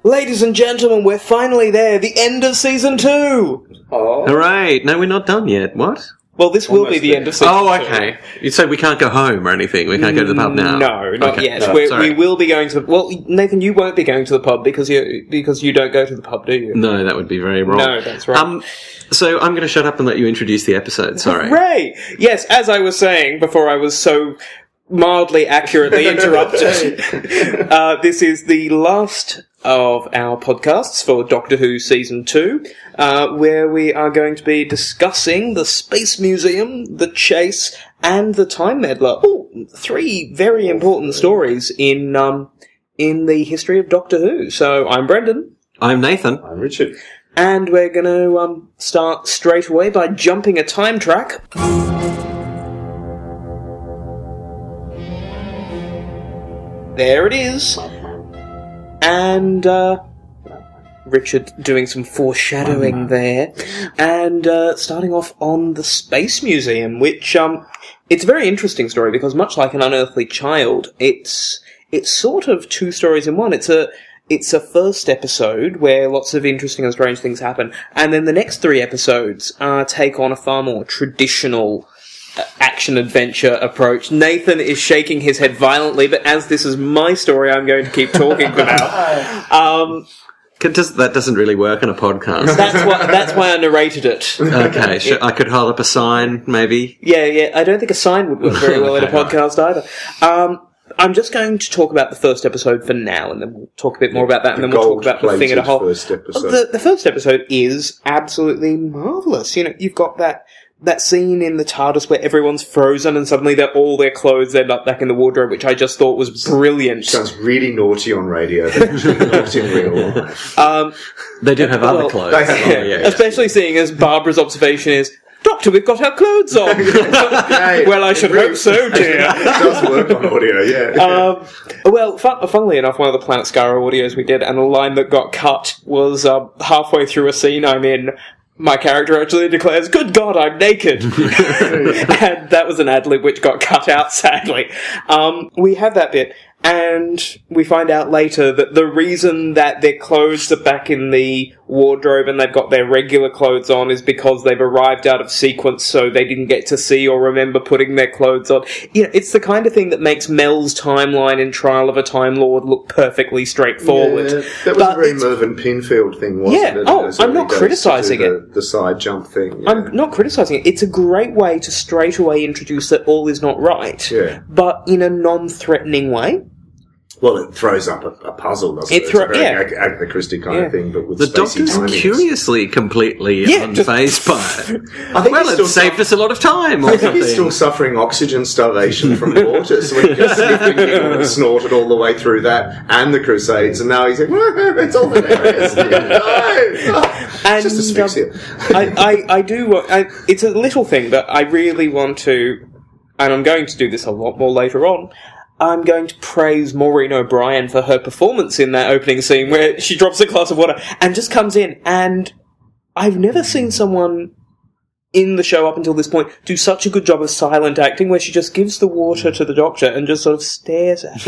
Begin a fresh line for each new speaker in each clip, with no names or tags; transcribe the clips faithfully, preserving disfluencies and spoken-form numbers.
Ladies and gentlemen, we're finally there. The end of season two.
Oh.
Hooray! No, we're not done yet. What?
Well, this will
Almost
be the
there.
end of season two.
Oh, okay. You said we can't go home or anything. We can't go to the pub now.
No, not
Okay.
yet.
No,
We're,
sorry.
we will be going to the... Well, Nathan, you won't be going to the pub because you because you don't go to the pub, do you?
No, that would be very wrong.
No, that's right.
Um, so I'm going to shut up and let you introduce the episode. Sorry.
Hooray! Yes, as I was saying before I was so mildly accurately interrupted, uh, this is the last of our podcasts for Doctor Who Season two, uh, where we are going to be discussing the Space Museum, the Chase, and the Time Meddler. Oh, three very important stories in um, in the history of Doctor Who. So, I'm Brendan.
I'm Nathan.
I'm Richard.
And we're going to um, start straight away by jumping a time track. There it is. And, uh, Richard doing some foreshadowing there. And, uh, starting off on the Space Museum, which, um, it's a very interesting story because much like An Unearthly Child, it's, it's sort of two stories in one. It's a, it's a first episode where lots of interesting and strange things happen. And then the next three episodes, uh, take on a far more traditional action-adventure approach. Nathan is shaking his head violently, but as this is my story, I'm going to keep talking for now. Um,
Does, that doesn't really work on a podcast.
that's why that's why I narrated it.
Okay, sure. I could hold up a sign, maybe.
Yeah, yeah. I don't think a sign would work very well in a podcast either. Um, I'm just going to talk about the first episode for now, and then we'll talk a bit more about that, and
The
then we'll talk about the thing as a whole.
First episode.
The, the first episode is absolutely marvellous. You know, you've got that that scene in the TARDIS where everyone's frozen and suddenly they're, all their clothes end up back in the wardrobe, which I just thought was brilliant.
Sounds really naughty on radio, but not in real.
Um,
They do have
well,
other clothes.
they have-
yeah, yeah.
Especially seeing as Barbara's observation is, Doctor, we've got our clothes on.
Hey,
Well, I should
it
hope
works.
so, dear.
It does work on audio, yeah.
Um, well, fun, funnily enough, one of the Planet Scarrow audios we did, and a line that got cut was uh, halfway through a scene I'm in, my character actually declares, "Good God, I'm naked." And that was an ad-lib which got cut out, sadly. Um, we have that bit, and we find out later that the reason that their clothes are back in the wardrobe and they've got their regular clothes on is because they've arrived out of sequence, so they didn't get to see or remember putting their clothes on. You know, it's the kind of thing that makes Mel's timeline in Trial of a Time Lord look perfectly straightforward.
Yeah, that was
But
a very
it's-
Mervyn Pinfield thing, wasn't
Yeah,
it?
oh,
As
I'm
early
not
days
criticising
to do
it.
The, the side jump thing. Yeah.
I'm not criticising it. It's a great way to straight away introduce that all is not right,
Yeah.
but in a non-threatening way.
Well, it throws up a, a puzzle, doesn't
It
it?
thro-
it's a very
yeah.
Ag- Agatha Christie kind
Yeah.
of thing, but with
The
spacey
Doctor's
timings.
curiously completely
Yeah, just-
unfazed by it.
I think
Well,
he's
it
still
saved us a lot of time or
I think he's still
something.
suffering oxygen starvation from water, so he just sniffed and snorted all the way through that and the Crusades, and now he's like, it's all hilarious. No!
And,
It's just asphyxia.
um, I, I, I do. wa- I, it's a little thing, but I really want to, and I'm going to do this a lot more later on. I'm going to praise Maureen O'Brien for her performance in that opening scene where she drops a glass of water and just comes in. And I've never seen someone in the show up until this point do such a good job of silent acting where she just gives the water to the Doctor and just sort of stares at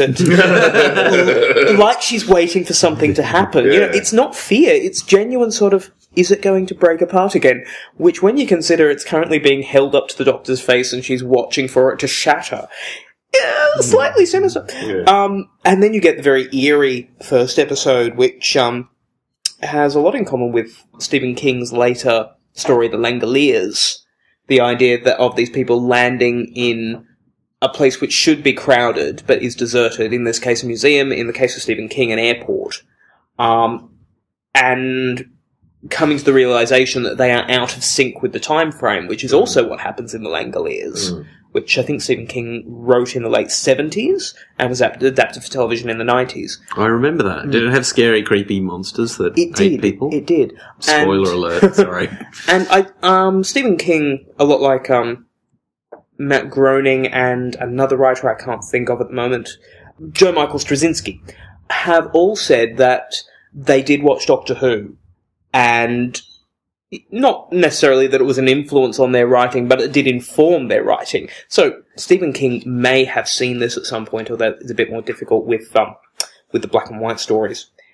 it. Like she's waiting for something to happen. You know,
Yeah.
it's not fear, it's genuine sort of, is it going to break apart again? Which, when you consider it's currently being held up to the Doctor's face and she's watching for it to shatter, yeah, slightly sinister.
Yeah.
Um, and then you get the very eerie first episode, which um, has a lot in common with Stephen King's later story, The Langoliers. The idea that of these people landing in a place which should be crowded, but is deserted. In this case, a museum. In the case of Stephen King, an airport. Um, and coming to the realization that they are out of sync with the time frame, which is also what happens in The Langoliers.
Mm.
Which I think Stephen King wrote in the late seventies and was ap- adapted for television in the nineties.
I remember that. Did it have scary, creepy monsters that
It
ate
did.
people?
It did.
Spoiler
and,
alert, sorry.
And I, um, Stephen King, a lot like um, Matt Groening and another writer I can't think of at the moment, Joe Michael Straczynski, have all said that they did watch Doctor Who, and not necessarily that it was an influence on their writing, but it did inform their writing. So Stephen King may have seen this at some point, although it's a bit more difficult with um, with the black and white stories.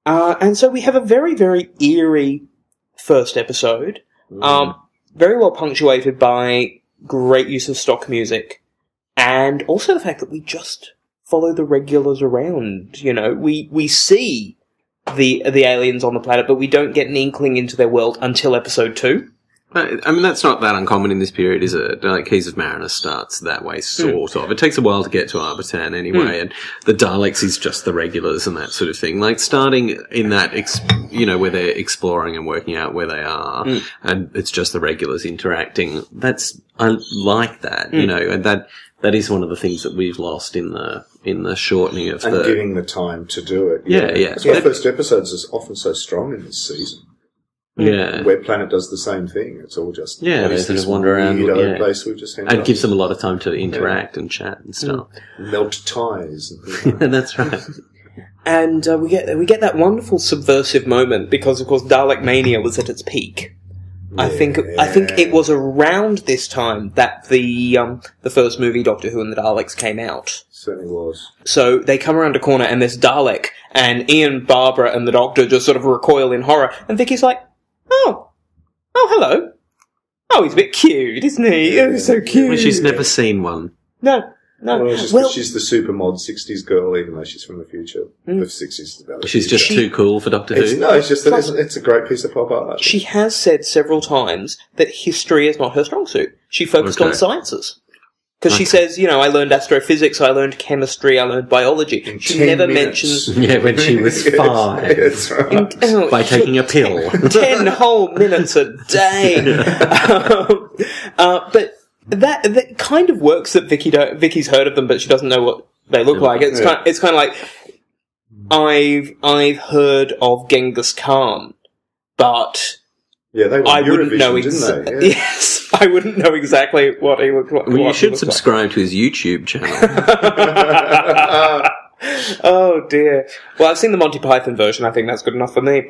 Uh, and so we have a very, very eerie first episode, mm. um, very well punctuated by great use of stock music, and also the fact that we just follow the regulars around. You know, we we see the the aliens on the planet, but we don't get an inkling into their world until episode two.
I mean, that's not that uncommon in this period, is it? Like, Keys of Marinus starts that way, sort mm. of. It takes a while to get to Arbitan anyway, mm. and the Daleks is just the regulars and that sort of thing. Like, starting in that, ex- you know, where they're exploring and working out where they are, mm. and it's just the regulars interacting. That's, I like that, mm. you know, and that, that is one of the things that we've lost in the, in the shortening of
and
the...
And giving the time to do it.
Yeah, yeah. yeah.
That's why the first episodes is often so strong in this season.
Yeah,
Web Planet does the same thing. It's all just
yeah, they sort of wander around, yeah.
place we've just
and it gives them a lot of time to interact yeah. and chat and stuff,
melt ties. And things like that.
That's right.
And uh, we get we get that wonderful subversive moment because, of course, Dalek Mania was at its peak. Yeah, I think yeah. I think it was around this time that the um, the first movie Doctor Who and the Daleks came out.
Certainly was.
So they come around a corner and there's Dalek, and Ian, Barbara, and the Doctor just sort of recoil in horror, and Vicky's like, "Oh, oh, hello. Oh, he's a bit cute, isn't he? Oh, he's so cute."
Well, she's never seen one.
No, no.
Well, just well, she's the super mod sixties girl, even though she's from the future. Mm. The sixties is about the
She's
future.
just
she,
too cool for Doctor
it's,
Who.
No, it's just that it's, it's a great piece of pop art.
She has said several times that history is not her strong suit. She focused
okay.
on sciences. Because
okay.
she says, you know, I learned astrophysics, I learned chemistry, I learned biology.
In
she never
minutes.
mentions...
Yeah, when she was five.
That's right.
In, oh,
by taking a pill.
Ten whole minutes a day. um, uh, but that that kind of works that Vicky don't, Vicky's heard of them, but she doesn't know what they look like. It's
yeah.
kind, it's kind of like, I've, I've heard of Genghis Khan, but...
Yeah, they were
I
Eurovision,
wouldn't know ex-
didn't they? Yeah.
Yes, I wouldn't know exactly what he looked like.
Well, you should subscribe like. to his YouTube channel.
Oh dear. Well, I've seen the Monty Python version. I think that's good enough for me.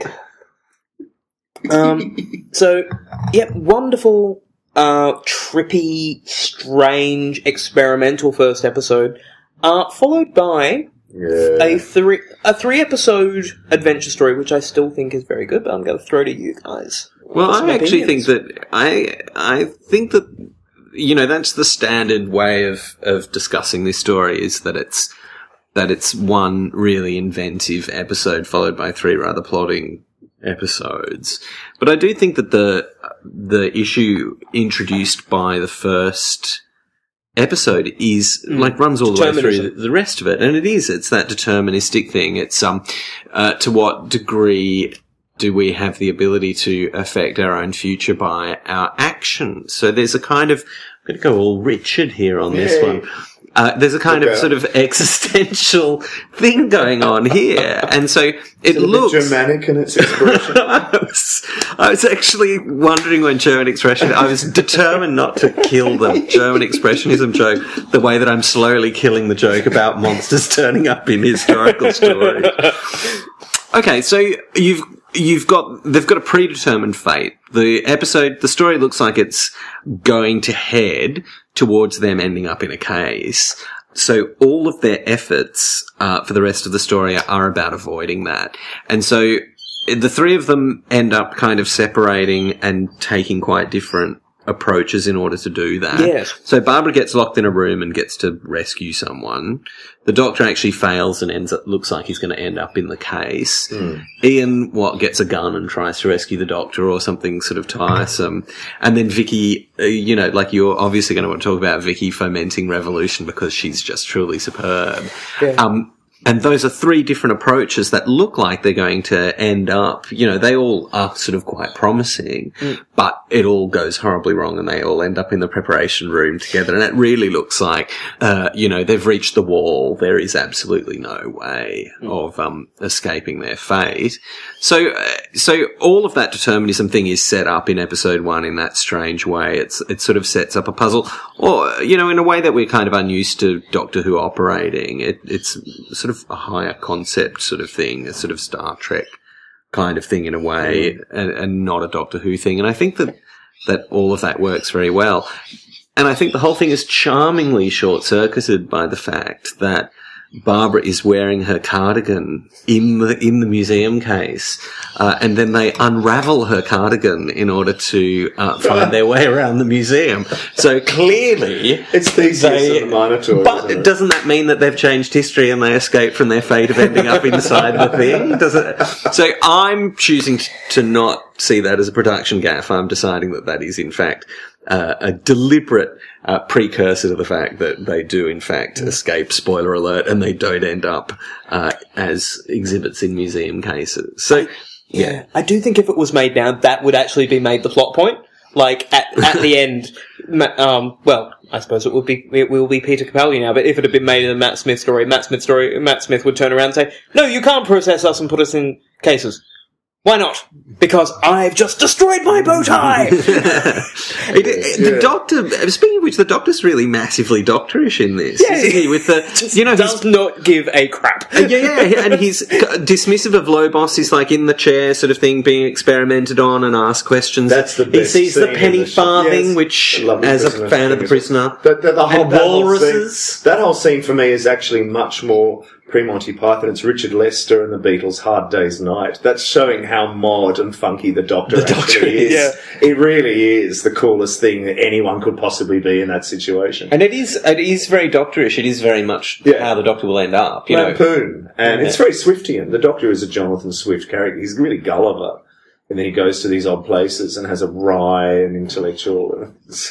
Um. So, yeah, wonderful, uh, trippy, strange, experimental first episode, uh, followed by.
Yeah.
A three a three episode adventure story, which I still think is very good, but I'm going to throw to you guys.
Well, I actually opinions. think that I I think that you know that's the standard way of, of discussing this story is that it's that it's one really inventive episode followed by three rather plodding episodes. But I do think that the the issue introduced by the first episode is mm. like runs all the way through the rest of it, and it is it's that deterministic thing. It's um uh, to what degree do we have the ability to affect our own future by our actions? So there's a kind of I'm going to go all Richard here on this
Yay.
one. Uh, there's a kind
Look
of
out.
sort of existential thing going on here, and so it
it's a
looks
bit Germanic in its expression.
I, was, I was actually wondering when German expression. I was determined not to kill the German expressionism joke the way that I'm slowly killing the joke about monsters turning up in historical stories. Okay, so you've you've got they've got a predetermined fate. The episode, the story looks like it's going to head towards them ending up in a case. So all of their efforts uh, for the rest of the story are about avoiding that. And so the three of them end up kind of separating and taking quite different approaches in order to do that.
Yes.
So Barbara gets locked in a room and gets to rescue someone. The Doctor actually fails and ends up, looks like he's going to end up in the case.
Mm.
Ian, what, gets a gun and tries to rescue the Doctor or something sort of tiresome. And then Vicky, uh, you know, like you're obviously going to want to talk about Vicky fomenting revolution because she's just truly superb.
Yeah.
Um, And those are three different approaches that look like they're going to end up, you know, they all are sort of quite promising, mm. but it all goes horribly wrong and they all end up in the preparation room together. And it really looks like, uh, you know, they've reached the wall. There is absolutely no way mm. of, um, escaping their fate. So, uh, so all of that determinism thing is set up in episode one in that strange way. It's, it sort of sets up a puzzle or, you know, in a way that we're kind of unused to Doctor Who operating. It, it's sort of a higher concept sort of thing, a sort of Star Trek kind of thing in a way, mm. and, and not a Doctor Who thing. And I think that, that all of that works very well. And I think the whole thing is charmingly short-circuited by the fact that Barbara is wearing her cardigan in the in the museum case, uh, and then they unravel her cardigan in order to uh, find their way around the museum. So clearly,
It's Theseus
they-
and the Minotaur.
But
isn't it?
doesn't that mean that they've changed history and they escaped from their fate of ending up inside the thing? Does it? So I'm choosing to not see that as a production gaffe. I'm deciding that that is in fact uh, a deliberate uh, precursor to the fact that they do in fact escape. Spoiler alert, and they don't end up uh, as exhibits in museum cases. So yeah.
I do think if it was made now, that would actually be made the plot point. Like, at, at the end, Ma- um, well, I suppose it would be, it will be Peter Capaldi now, but if it had been made in a Matt Smith story, Matt Smith story, Matt Smith would turn around and say, no, you can't process us and put us in cases. Why not? Because I've just destroyed my bow tie!
It, it, the
Yeah.
Doctor, speaking of which, the Doctor's really massively doctorish in this,
Yeah.
isn't he? With the,
Just
you know, he's
does not give a crap.
Uh, yeah, yeah, and he's dismissive of Lobos. He's like in the chair, sort of thing, being experimented on and asked questions.
That's the
he
best
sees the
scene
penny
in the show.
farthing,
Yes.
which,
Lovely
as a
prisoner
fan of
thing
the
as well.
prisoner,
The, the, the whole,
and
that whole
walruses.
scene, that whole scene for me is actually much more pre-Monty Python. It's Richard Lester and the Beatles' Hard Day's Night. That's showing how mod and funky the Doctor
The
actually
Doctor,
is.
yeah.
It really is the coolest thing that anyone could possibly be in that situation.
And it is, it is very Doctorish. It is very much
Yeah.
how the Doctor will end up. You know,
Lampoon. And
Yeah.
it's very Swiftian. The Doctor is a Jonathan Swift character. He's really Gulliver. And then he goes to these odd places and has a wry and intellectual.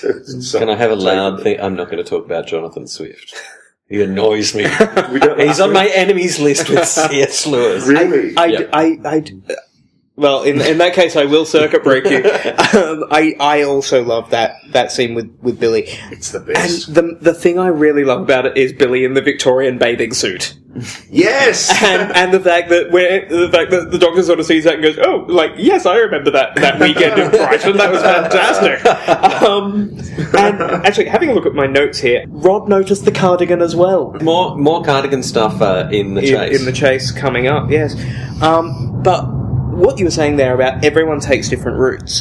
So
can I have a loud thing? I'm not going to talk about Jonathan Swift. He annoys me.
We don't-
He's on my enemies list with C S. Lewis.
Really?
I,
Yeah.
I, I, well, in in that case, I will circuit break you. Um, I, I also love that, that scene with, with Billy.
It's the
And
best.
the the thing I really love about it is Billy in the Victorian bathing suit,
Yes!
and and the fact that where the fact that the Doctor sort of sees that and goes, "Oh, like yes, I remember that that weekend in Brighton. That was fantastic." Um, and actually, having a look at my notes here, Rod noticed the cardigan as well.
More, more cardigan stuff uh, in the
in,
chase.
in the chase coming up, yes. Um, but what you were saying there about everyone takes different routes.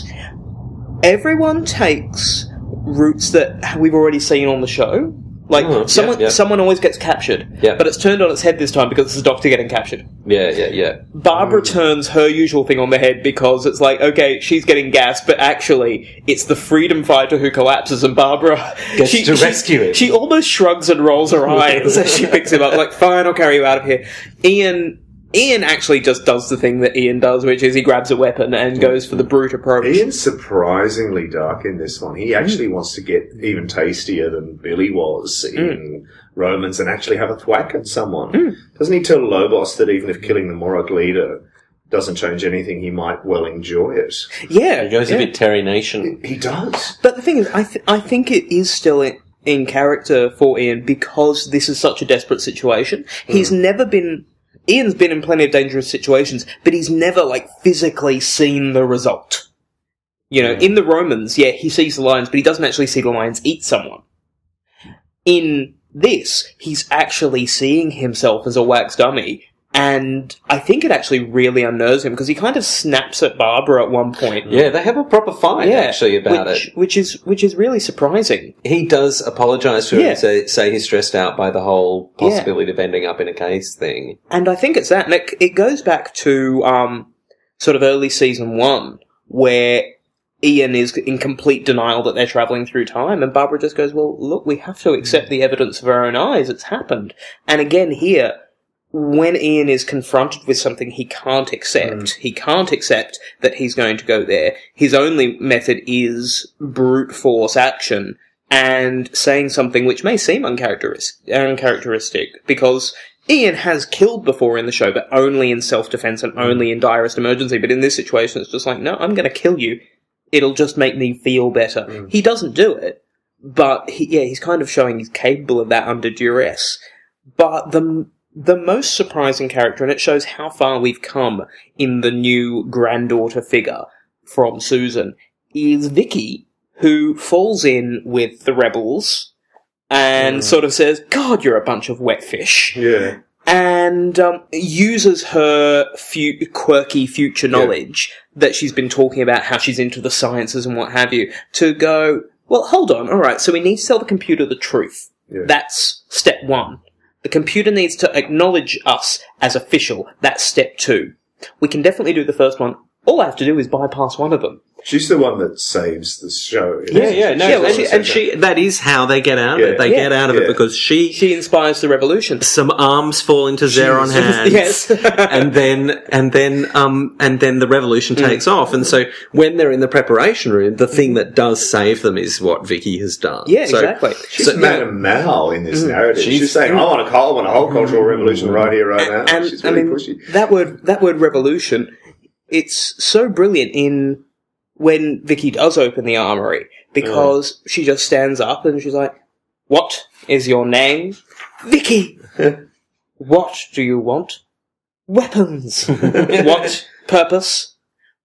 Everyone takes routes that we've already seen on the show. Like,
Oh, yeah,
someone
yeah.
someone always gets captured.
Yeah.
But it's turned on its head this time because it's the Doctor getting captured.
yeah, yeah, yeah.
Barbara
Mm.
turns her usual thing on the head because it's like, okay, she's getting gassed, but actually, it's the freedom fighter who collapses, and Barbara
Gets to rescue him.
She almost shrugs and rolls her eyes as she picks him up, like, fine, I'll carry you out of here. Ian, Ian actually just does the thing that Ian does, which is he grabs a weapon and goes for the brute approach.
Ian's surprisingly dark in this one. He actually wants to get even tastier than Billy was in Romans and actually have a thwack at someone. Doesn't he tell Lobos that even if killing the Morag leader doesn't change anything, he might well enjoy it?
Yeah.
He goes
yeah.
a bit Terry Nation.
He does.
But the thing is, I, th- I think it is still in, in character for Ian because this is such a desperate situation. He's never been... Ian's been in plenty of dangerous situations, but he's never, like, physically seen the result. You know, in the Romans, yeah, he sees the lions, but he doesn't actually see the lions eat someone. In this, he's actually seeing himself as a wax dummy, and I think it actually really unnerves him, because he kind of snaps at Barbara at one point.
Yeah, they have a proper fight, actually, about
which,
it.
Which is, which is really surprising.
He does apologise to her
Yeah.
and say, say he's stressed out by the whole
Yeah.
possibility of ending up in a case thing.
And I think it's that, and it, it goes back to um, sort of early season one, where Ian is in complete denial that they're travelling through time, and Barbara just goes, well, look, we have to accept the evidence of our own eyes, it's happened. And again here, when Ian is confronted with something he can't accept, mm. he can't accept that he's going to go there, his only method is brute force action, and saying something which may seem uncharacteristic, uncharacteristic because Ian has killed before in the show, but only in self-defense and only in direst emergency. But in this situation, it's just like, no, I'm going to kill you. It'll just make me feel better. Mm. He doesn't do it, but he, yeah, he's kind of showing he's capable of that under duress. But the the most surprising character, and it shows how far we've come in the new granddaughter figure from Susan, is Vicky, who falls in with the rebels and mm. sort of says, God, you're a bunch of wet fish.
Yeah.
And um, uses her fu- quirky future knowledge yeah. that she's been talking about, how she's into the sciences and what have you, to go, well, hold on, all right, so we need to tell the computer the truth.
Yeah.
That's step one. The computer needs to acknowledge us as official. That's step two. We can definitely do the first one. All I have to do is bypass one of them.
She's the one that saves the show.
Yeah, yeah, no,
Yeah, well,
and,
she-
and she, that is how they get out of
Yeah.
it. They
Yeah.
get out of
Yeah.
it because she,
She inspires the revolution.
some arms fall into Zeron hands.
Yes.
and then, and then, um, and then the revolution takes off. And so when they're in the preparation room, the thing that does save them is what Vicky has done.
Yeah,
So-
exactly.
She's
So-
Madame Mao in this narrative. She's,
She's-
saying, I want a, I want a whole cultural revolution right here, right now.
And
She's really
I mean,
pushy.
that word, that word revolution, it's so brilliant in when Vicky does open the armory, because she just stands up and she's like, "What is your name?" "Vicky." "What do you want?" "Weapons." "What purpose?"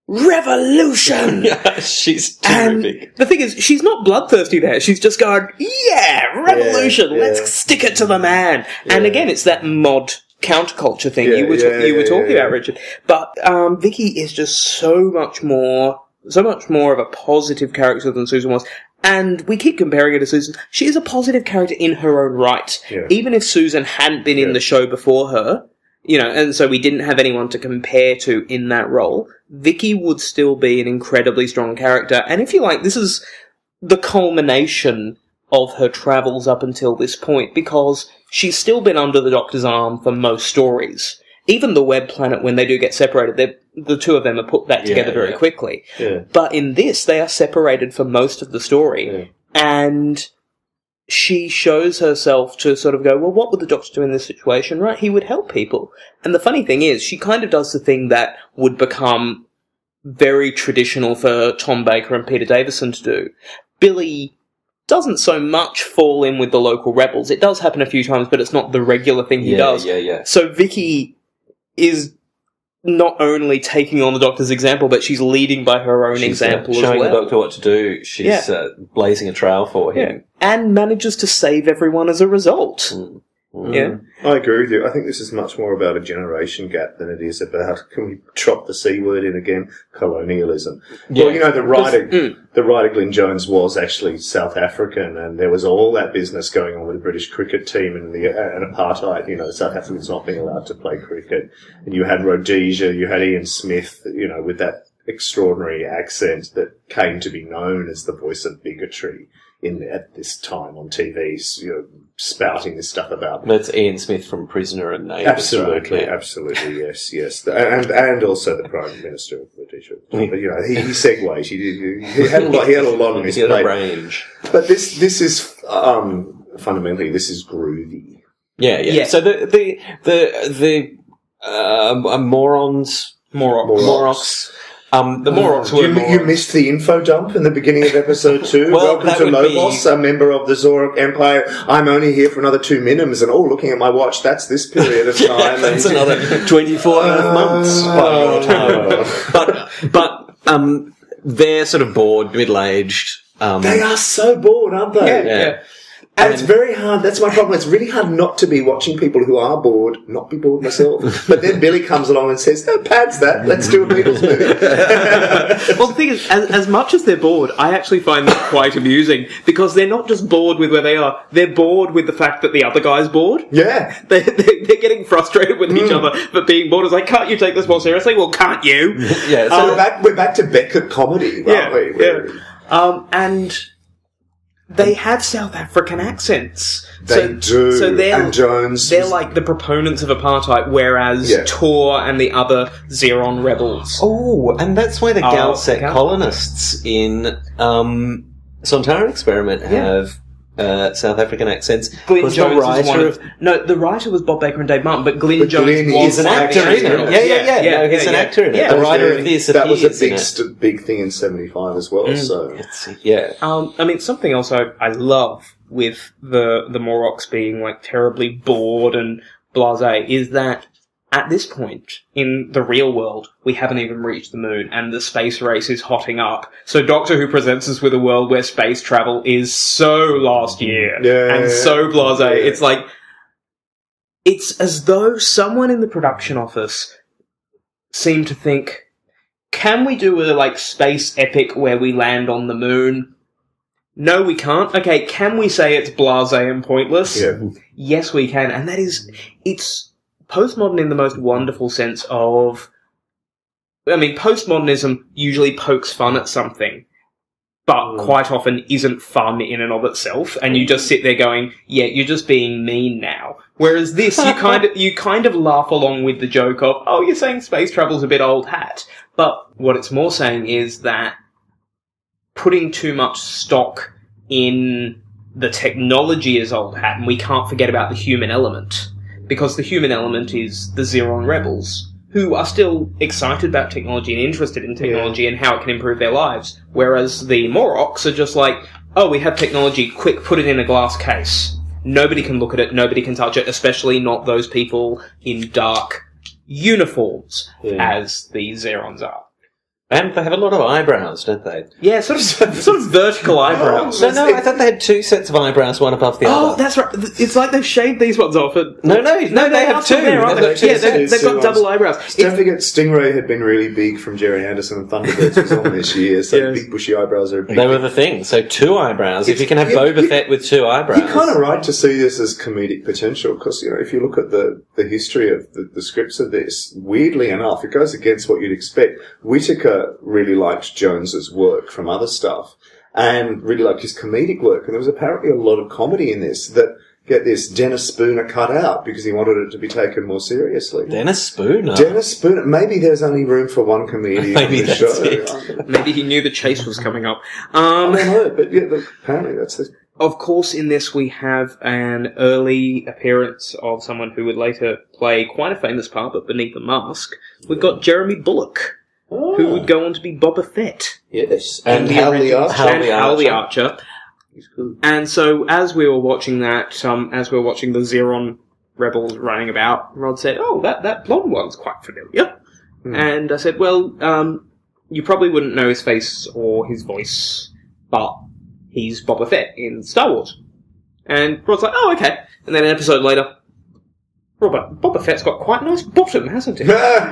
"Revolution."
She's
And
terrific.
the thing is, she's not bloodthirsty there. She's just going, yeah, revolution,
Yeah, yeah.
let's stick it to the man. And
Yeah.
again, it's that mod counterculture thing
Yeah,
you were,
yeah,
you were
yeah,
talking
yeah,
about,
yeah.
Richard. But um, Vicky is just so much more, so much more of a positive character than Susan was. And we keep comparing her to Susan. She is a positive character in her own right.
Yeah.
Even if Susan hadn't been in
Yeah.
the show before her, you know, and so we didn't have anyone to compare to in that role, Vicky would still be an incredibly strong character. And if you like, this is the culmination of her travels up until this point, because she's still been under the Doctor's arm for most stories. Even the Web Planet, when they do get separated, they're- the two of them are put back
Yeah,
together very
yeah.
quickly.
Yeah.
But in this, they are separated for most of the story.
Yeah.
And she shows herself to sort of go, well, what would the Doctor do in this situation? Right, he would help people. And the funny thing is, she kind of does the thing that would become very traditional for Tom Baker and Peter Davison to do. Billy doesn't so much fall in with the local rebels. It does happen a few times, but it's not the regular thing he
yeah,
does.
yeah, yeah.
So Vicky is not only taking on the Doctor's example, but she's leading by her own
She's, uh,
example as
showing
well.
the Doctor what to do. She's
Yeah.
uh, blazing a trail for
Yeah.
him.
And manages to save everyone as a result.
Mm. Mm.
Yeah.
I agree with you. I think this is much more about a generation gap than it is about, can we drop the C word in again? Colonialism.
Yeah.
Well, you know, the writer,
Mm.
the writer Glyn Jones was actually South African, and there was all that business going on with the British cricket team and the uh, and apartheid. You know, South Africans not being allowed to play cricket, and you had Rhodesia, you had Ian Smith, you know, with that extraordinary accent that came to be known as the voice of bigotry in at this time on T Vs, you know, spouting this stuff about.
That's Ian Smith from Prisoner and Neighbours.
Absolutely,
right? Yeah.
absolutely, yes, yes, and and also the Prime Minister of Rhodesia. But, you know, he, he segues. He, did- he had a lot. He had a lot on his
He had a
plate.
range.
But this this is um, fundamentally this is groovy.
Yeah, yeah.
Yeah.
So the the the the uh, morons,
More
Morocs. Um, the Morocs were
You,
more-
you missed the info dump in the beginning of episode two.
Well,
Welcome
that
to
would
Lobos, a member of the Zorok Empire. I'm only here for another two minims, and oh, looking at my watch, that's this period of time.
Yeah, that's
And-
another twenty-four and a half months. by your time. But but um, they're sort of bored, middle-aged. Um,
They are so bored, aren't they?
Yeah,
yeah.
yeah.
And it's very hard. That's my problem. It's really hard not to be watching people who are bored, not be bored myself. But then Billy comes along and says, "No, pads that. Let's do a Beatles movie."
Well, the thing is, as, as much as they're bored, I actually find that quite amusing, because they're not just bored with where they are, they're bored with the fact that the other guy's bored.
Yeah.
They're, they're, they're getting frustrated with each other for being bored. It's like, can't you take this more seriously? Well, can't you?
yeah.
So
So
we're back. We're back to Beckett comedy,
Yeah,
aren't we?
yeah.
We're-
Um, and they have South African accents.
They
so,
do.
So they're,
And Jones
they're
was-
like the proponents of apartheid, whereas
Yeah.
Tor and the other Zeron rebels.
oh, and that's why the
Oh,
Galset
Gal-
colonists in um, Sontaran Experiment have uh, South African accents.
Glyn
Because
Jones
the
is one
writer
of, no, the writer was Bob Baker and Dave Martin, but Glyn
But
Jones
Glyn
was
is
an
the
actor in
actor.
it. Yeah, yeah, yeah.
Yeah,
no, he's
yeah,
an
yeah.
actor in it.
Yeah.
The
That was
writer
very-
of this
that was a
appears in
big,
it.
st- big thing in seventy-five as well. So
It's, yeah.
Um, I mean, something else I, I love with the the Morocs being like terribly bored and blasé is that at this point in the real world, we haven't even reached the moon, and the space race is hotting up. So Doctor Who presents us with a world where space travel is so last year
Yeah,
and so blasé.
yeah.
It's like it's as though someone in the production office seemed to think, can we do a like space epic where we land on the moon? No, we can't. Okay, can we say it's blasé and pointless?
Yeah.
Yes, we can. And that is, it's postmodern in the most wonderful sense of, I mean, postmodernism usually pokes fun at something, but
Mm.
quite often isn't fun in and of itself, and you just sit there going, yeah, you're just being mean now. Whereas this, you kind of, you kind of laugh along with the joke of, oh, you're saying space travel's a bit old hat. But what it's more saying is that putting too much stock in the technology is old hat, and we can't forget about the human element. Because the human element is the Xeron rebels, who are still excited about technology and interested in technology and how it can improve their lives. Whereas the Morlocks are just like, oh, we have technology, quick, put it in a glass case. Nobody can look at it, nobody can touch it, especially not those people in dark uniforms,
Yeah.
as the Xerons are.
And they have a lot of eyebrows, don't they?
Yeah, sort of, sort of vertical eyebrows.
No, no, I thought they had two sets of eyebrows, one above the
Oh,
other.
that's right. It's like they've shaved these ones off. And
No, no, no, they have
are
two.
still there, aren't
They've
they?
got two
Yeah, they've,
sets.
they've got
Two
double
ones.
eyebrows.
Don't
It's,
forget, Stingray had been really big from Jerry Anderson and Thunderbirds was on this year, so
Yes.
big bushy eyebrows are a big
They were the thing. So two eyebrows. If
It's-
you can have
you-
Boba
you-
Fett with two eyebrows.
You're kind of right to see this as comedic potential because, you know, if you look at the, the history of the, the scripts of this, weirdly enough, it goes against what you'd expect. Whittaker really liked Jones's work from other stuff and really liked his comedic work. And there was apparently a lot of comedy in this that, get this, Dennis Spooner cut out because he wanted it to be taken more seriously.
Dennis Spooner.
Dennis Spooner. Maybe there's only room for one comedian
Maybe
on the
that's
show.
it.
maybe he knew the chase was coming up.
I
Um,
don't know, but yeah, look, apparently that's the...
of course, in this we have an early appearance of someone who would later play quite a famous part, but beneath a mask. We've got Jeremy Bulloch, who would go on to be Boba Fett.
Yes.
in
And
the
Hal the
original-
Archer.
Hal
and
the
Hal the
Archer.
Archer. And so, as we were watching that, um, as we were watching the Xeron rebels running about, Rod said, "Oh, that that blonde one's quite familiar."
Hmm.
And I said, "Well, um, you probably wouldn't know his face or his voice, but he's Boba Fett in Star Wars." And Rod's like, "Oh, okay." And then an episode later, Robert, Boba Fett's got quite a nice bottom, hasn't he?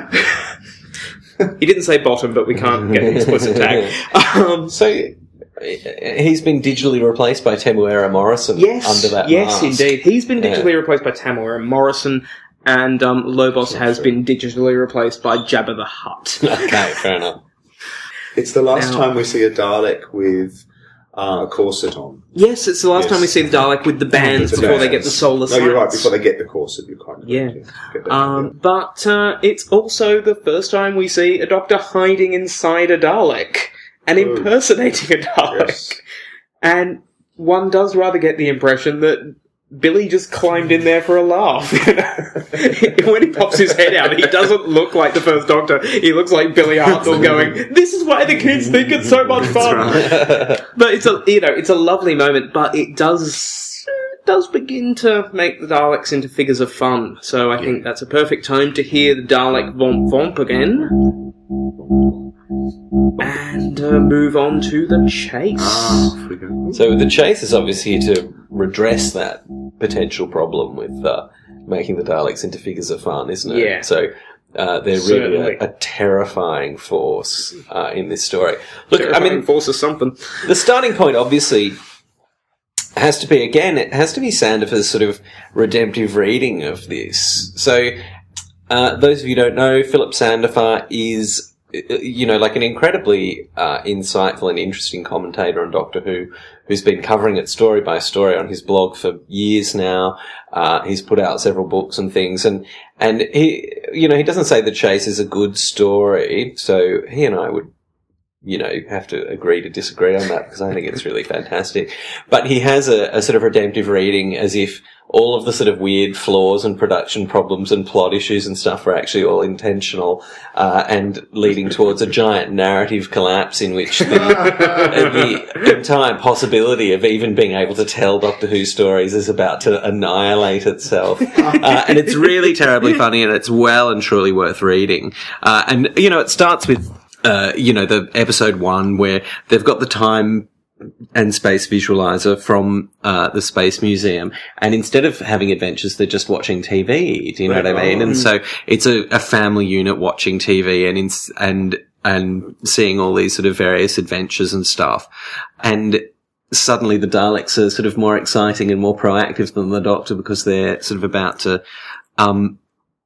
He didn't say bottom, but we can't get an explicit tag. Um,
So he's been digitally replaced by Temuera Morrison
Yes,
under that
yes,
mask.
indeed. He's been
Yeah.
digitally replaced by Tamora Morrison, and um, Lobos has been digitally replaced by Jabba the Hutt.
Okay, fair enough.
It's the last
Now-
time we see a Dalek with uh, a corset on.
Yes, it's the last
Yes.
time we see the Dalek with the bands
The
before they
bands.
get the solar
No,
sights.
you're right, before they get the corset, you're quite correct.
Yeah.
Get that
Um, but uh, it's also the first time we see a Doctor hiding inside a Dalek and
Oh.
impersonating a Dalek.
Yes.
And one does rather get the impression that Billy just climbed in there for a laugh. You know? When he pops his head out, he doesn't look like the first Doctor. He looks like Billy Hartnell going, "This is why the kids think it's so much fun." But it's a, you know, it's a lovely moment, but it does, it does begin to make the Daleks into figures of fun. So I think that's a perfect time to hear the Dalek Vomp Vomp again. And uh, move on to the chase.
Ah, off we go.
So the chase is obviously to redress that potential problem with uh, making the Daleks into figures of fun, isn't it?
Yeah.
So uh, they're
Certainly.
really a, a terrifying force uh, in this story. Look, I
Terrifying
mean,
force is something.
the starting point obviously has to be, again, it has to be Sandifer's sort of redemptive reading of this. So uh, those of you who don't know, Philip Sandifer is, you know, like an incredibly uh, insightful and interesting commentator on Doctor Who, who's been covering it story by story on his blog for years now. Uh, he's put out several books and things, and and he, you know, he doesn't say The Chase is a good story, so he and I would, you know, have to agree to disagree on that because I think it's really fantastic. But he has a, a sort of redemptive reading as if all of the sort of weird flaws and production problems and plot issues and stuff are actually all intentional, uh, and leading towards a giant narrative collapse in which the, the entire possibility of even being able to tell Doctor Who stories is about to annihilate itself. Uh, and it's really terribly funny, and it's well and truly worth reading. Uh, and, you know, it starts with, uh, you know, the episode one where they've got the time and space visualizer from uh, the Space Museum, and instead of having adventures, they're just watching T V. Do you know
Right.
what I mean? And so it's a, a family unit watching T V and in, and and seeing all these sort of various adventures and stuff. And suddenly the Daleks are sort of more exciting and more proactive than the Doctor because they're sort of about to, um,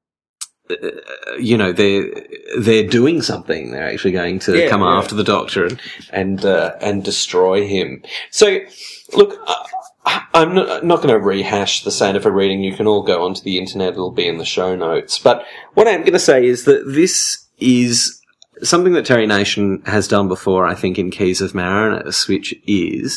you know, they're they're doing something. They're actually going to
Yeah,
come
yeah.
after the Doctor and and uh, and destroy him. So, look, uh, I'm not, not going to rehash the Santa for reading. You can all go onto the internet; it'll be in the show notes. But what I'm going to say is that this is something that Terry Nation has done before, I think, in Keys of Marinus, which is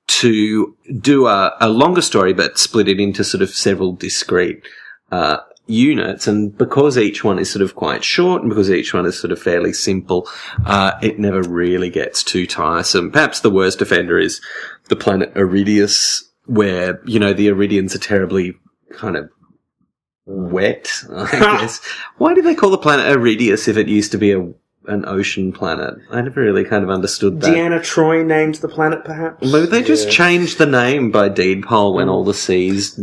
to do a, a longer story but split it into sort of several discrete uh, units. And because each one is sort of quite short and because each one is sort of fairly simple, uh, it never really gets too tiresome. Perhaps the worst offender is the planet Iridius, where, you know, the Iridians are terribly kind of wet, I guess. Why do they call the planet Iridius if it used to be a an ocean planet? I never really kind of understood that.
Deanna Troi named the planet, perhaps?
Maybe they just
Yeah.
changed the name by deed poll when all the seas,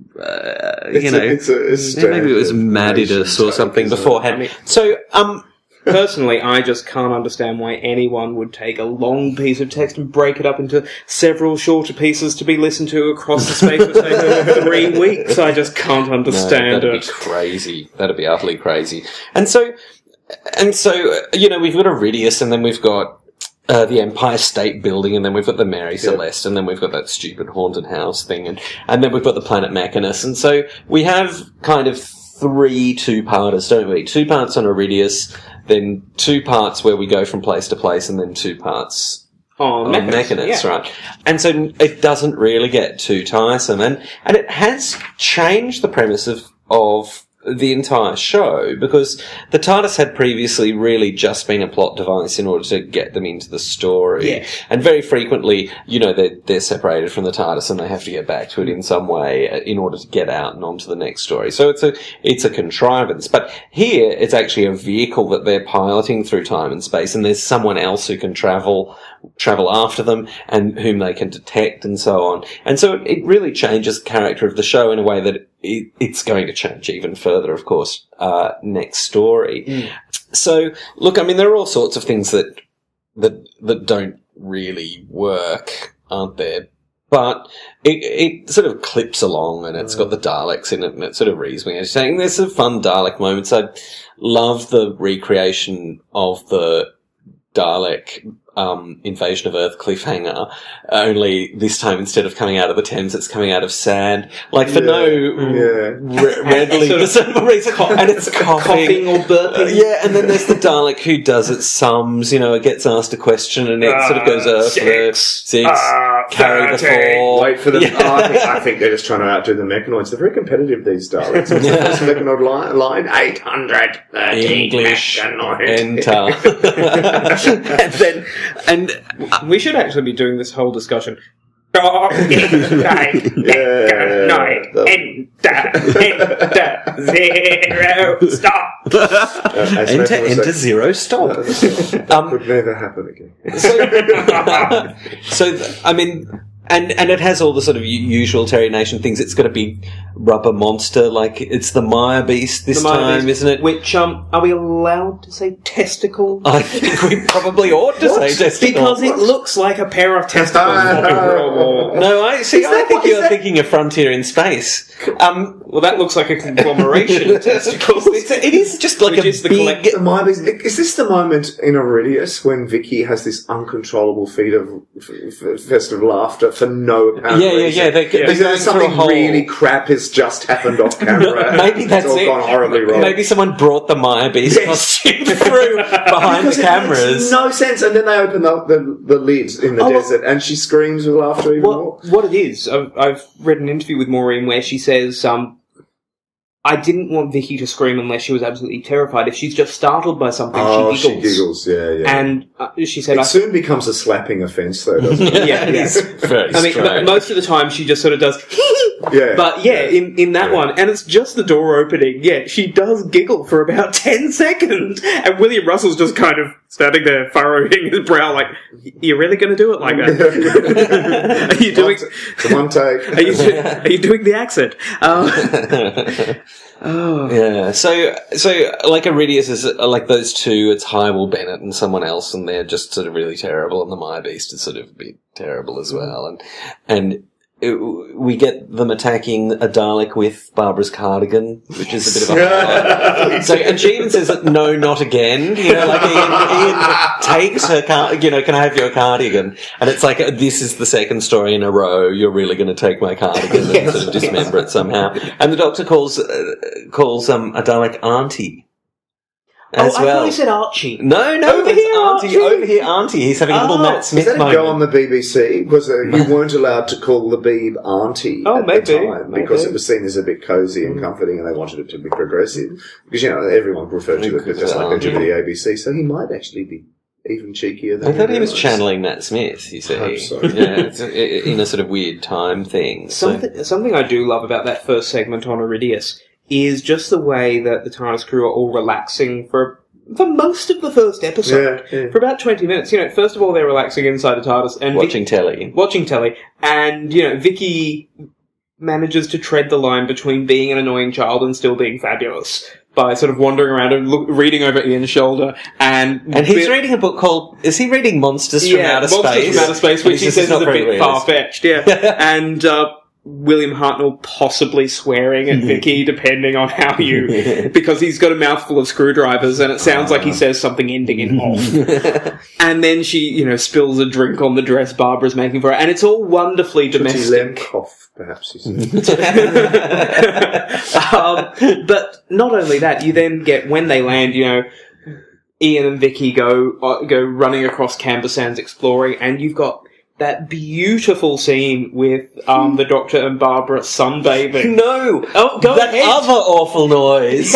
uh, you
It's
know,
a, it's a, it's
yeah, maybe it was
standard
Madidus
nation
or
type,
something
isn't it?
beforehand.
I mean-
So, um,
Personally, I just can't understand why anyone would take a long piece of text and break it up into several shorter pieces to be listened to across the space of, say, three weeks. I just can't
no,
understand
that'd
it.
be crazy. That'd be utterly crazy. And so, and so, uh, you know, we've got Iridius, and then we've got uh, the Empire State Building, and then we've got the Mary Celeste, and then we've got that stupid haunted house thing, and, and then we've got the planet Mechanus. And so we have kind of three two-parters, don't we? Two parts on Iridius, then two parts where we go from place to place, and then two parts
Oh,
on Mechanus,
yeah.
right? And so it doesn't really get too tiresome, and, and it has changed the premise of, of the entire show, because the TARDIS had previously really just been a plot device in order to get them into the story.
Yeah.
And very frequently, you know, they're, they're separated from the TARDIS and they have to get back to it in some way in order to get out and on to the next story. So it's a, it's a contrivance. But here, it's actually a vehicle that they're piloting through time and space, and there's someone else who can travel, travel after them and whom they can detect and so on. And so it, it really changes the character of the show in a way that it, it's going to change even further, of course, uh, next story.
Mm.
So, look, I mean, there are all sorts of things that, that, that don't really work, aren't there? But it, it sort of clips along, and it's got the Daleks in it, and it sort of reads me. As saying, there's some fun Dalek moments. I love the recreation of the Dalek um, Invasion of Earth cliffhanger, only this time instead of coming out of the Thames, it's coming out of sand. Like, for
Yeah,
no
yeah.
re- readily
Sort of
discernible reason. And it's coughing.
Coughing or burping.
Uh, yeah, and then there's the Dalek who does its sums, you know, it gets asked a question and it sort of goes, uh,
six,
six,
uh,
carry the
thirty.
four.
Wait for them.
Yeah.
Oh, I, think, I think they're just trying to outdo the Mechanoids. They're very competitive, these Daleks. What's the first Mechanoid line? line? eight hundred thirteen
English
Mechanoid.
enter. And then, and
We should actually be doing this whole discussion. Oh, nine,
Yeah.
nine, enter, enter, zero, stop.
Uh, as
enter,
Mechanoid
enter,
said,
zero, stop.
that
Um,
would never happen again.
So, so th- I mean, and and it has all the sort of u- usual Terry Nation things. It's got to be rubber monster, like it's the Maya Beast this
The Maya
time,
Beast,
isn't it?
Which, um, are we allowed to say testicle?
I think we probably ought to say testicle.
Because it looks like a pair of testicles.
Oh.
No, I see.
Is
I
that
think
what- is
you're
that-
thinking of Frontier in Space. Um,
Well, that looks like a conglomeration of testicles.
it's, it is just like
Which
a
is the
big.
collect-
The Maya Beast- is this the moment in Iridius when Vicky has this uncontrollable feat of f- f- festive laughter for no apparent
Yeah, yeah,
reason?
yeah. They, they're
Is
going
there
through a
something
whole-
really crap has just happened off camera?
Maybe that's
it's all
it.
gone horribly wrong.
Maybe someone brought the Maya Beast
Yes.
costume through behind
Because
the
it
cameras.
makes no sense. And then they open up the, the lid in the
Oh, well-
desert, and she screams with laughter even more.
What, what it is, I've, I've read an interview with Maureen where she says, um, I didn't want Vicky to scream unless she was absolutely terrified. If she's just startled by something,
Oh,
she giggles.
she giggles. Yeah, yeah.
And uh, she said,
it
I,
soon becomes a slapping offence, though, doesn't it?
Yeah,
it
yeah.
is very
I mean,
strange.
m- most of the time she just sort of does,
Yeah.
but yeah, in, in that
Yeah.
one, and it's just the door opening, yeah, she does giggle for about ten seconds, and William Russell's just kind of standing there furrowing his brow like, you're really going to do it like that? Are you doing...
It's a one take.
Are you, are you doing the accent? Um, Oh.
Yeah, so so like Iridius is uh, like those two. It's Hywel Bennett and someone else, and they're just sort of really terrible. And the Mire Beast is sort of a bit terrible as well. And and it, we get them attacking a Dalek with Barbara's cardigan, which is a bit of a highlight. So and she even says, "No, not again." You know, like Ian, Ian takes her car. You know, can I have your cardigan? And it's like, this is the second story in a row. You're really going to take my cardigan and sort of dismember it somehow. And the Doctor calls uh, calls um, a Dalek Auntie. As
oh, I
well.
thought he said Archie.
No, no,
Over
it's
here,
Auntie.
Archie.
Over here, Auntie. He's having a little
Oh,
Matt Smith
Is that a
moment.
go on the B B C? Because uh, you weren't allowed to call the Beeb Auntie
Oh,
at
maybe,
the time because
maybe.
it was seen as a bit cosy and comforting, and they wanted it to be progressive. Because you know everyone referred to it just like they do with the A B C, so he might actually be even cheekier than
I thought
we
he was
realised.
channeling Matt Smith, you see.
I hope so.
Yeah, it's a, in a sort of weird time thing. So-
Something, something I do love about that first segment on Iridius is just the way that the TARDIS crew are all relaxing for for most of the first episode.
Yeah, yeah.
For about twenty minutes. You know, first of all, they're relaxing inside the TARDIS and
watching
Vic-
telly.
watching telly, and you know, Vicky manages to tread the line between being an annoying child and still being fabulous by sort of wandering around and look, reading over Ian's shoulder, and
And he's
bit-
reading a book called, is he reading Monsters from
yeah,
Outer
Monsters
Space?
from Outer Space,
And
which
he
he
says
says
it's
is
not
a
very
bit
realist.
far-fetched, yeah. and uh, William Hartnell possibly swearing at Vicky, depending on how you... Because he's got a mouthful of screwdrivers, and it sounds like he says something ending in off. And then she, you know, spills a drink on the dress Barbara's making for her, and it's all wonderfully domestic.
Lemkoff, perhaps you said.
um, but not only that, you then get, when they land, you know, Ian and Vicky go uh, go running across Camber Sands exploring, and you've got that beautiful scene with um, the Doctor and Barbara sunbathing.
No!
Oh, go
that
ahead.
other awful noise!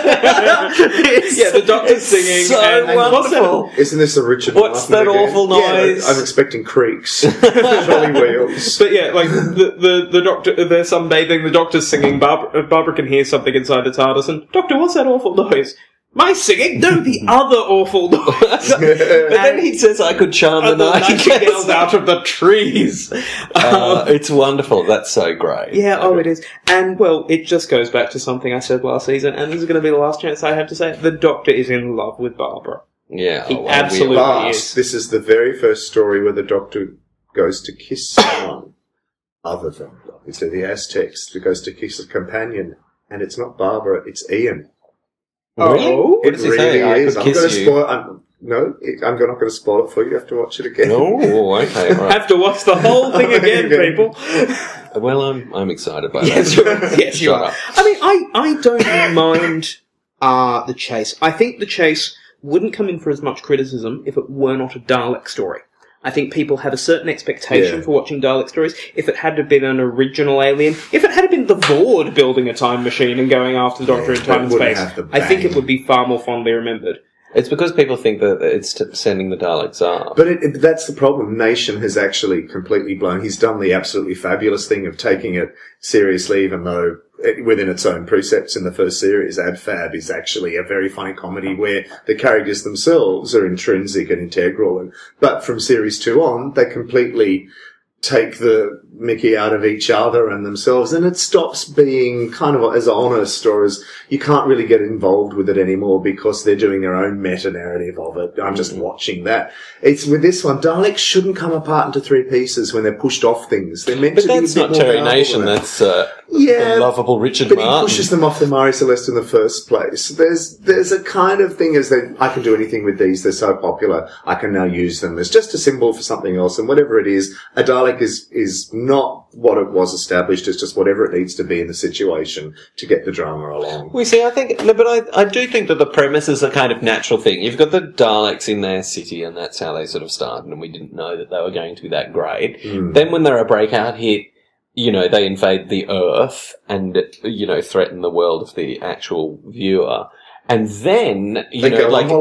It's- yeah, the Doctor's singing.
So
and, and
wonderful!
Isn't this a Richard
What's
Martin
that
again?
awful
Yeah,
noise?
I'm expecting creaks. Trolley wheels.
But yeah, like the the, the Doctor, they're sunbathing. The Doctor's singing. Barbara, Barbara can hear something inside the TARDIS, and Doctor, what's that awful noise? My singing? No, the other awful noise.
But then he says, I could charm the
And the
nightingales
nightingales out of the trees.
Uh, it's wonderful. That's so great.
Yeah, oh, it is. And, well, it just goes back to something I said last season, and this is going to be the last chance I have to say it. The Doctor is in love with Barbara.
Yeah.
He
oh, well,
absolutely-
we-
But
is.
this is the very first story where the Doctor goes to kiss someone other than it's the Aztecs that goes to kiss a companion, and it's not Barbara, it's Ian.
Really?
Oh,
What
It
does he
really
say? I
is.
could
I'm
kiss
going to
you.
spoil. I'm, no, it, I'm not going to spoil it for you. You have to watch it again.
Oh, okay. All right.
have to watch the whole thing again, people.
Well, I'm I'm excited by
Yes,
that.
you're, yes, you
Shut
are.
up.
I mean, I, I don't mind uh, the chase. I think the chase wouldn't come in for as much criticism if it were not a Dalek story. I think people have a certain expectation
Yeah.
for watching Dalek stories. If it had to been an original alien, if it had been the Vord building a time machine and going after the Doctor
Yeah,
in time
that
and
wouldn't
space,
have the
I think it
bang.
would be far more fondly remembered.
It's because people think that it's t- sending the Daleks up.
But it, it, that's the problem. Nation has actually completely blown. He's done the absolutely fabulous thing of taking it seriously, even though it, within its own precepts in the first series, Ab Fab is actually a very funny comedy where the characters themselves are intrinsic and integral. And, but from series two on, they completely take the mickey out of each other and themselves, and it stops being kind of as honest, or as you can't really get involved with it anymore because they're doing their own meta-narrative of it. I'm just watching that. It's with this one, Daleks shouldn't come apart into three pieces when they're pushed off things. They're meant
But
to be a
that's
bit
not
more
Terry
powerful
Nation.
than that.
That's uh,
Yeah,
the lovable Richard
But
Martin.
he pushes them off the Mari Celeste in the first place. There's there's a kind of thing as that I can do anything with these. They're so popular. I can now use them as just a symbol for something else. And whatever it is, a Dalek is is not what it was established. It's just whatever it needs to be in the situation to get the drama along.
We see, I think, no, but I, I do think that the premise is a kind of natural thing. You've got the Daleks in their city, and that's how they sort of started, and we didn't know that they were going to be that great.
Mm.
Then when they're a breakout hit, you know, they invade the Earth and, you know, threaten the world of the actual viewer. And then, you
They
know,
go
like,
on holiday.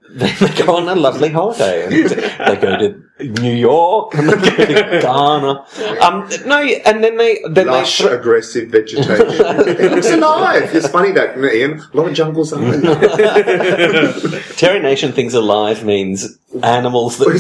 Then they go on a lovely holiday, and they go to New York, and they go to Ghana. Um, no, and then they then
Lush,
they thro-
aggressive vegetation. It looks alive. It's funny that, Ian, a lot of jungles are.
Terry Nation thinks alive means animals that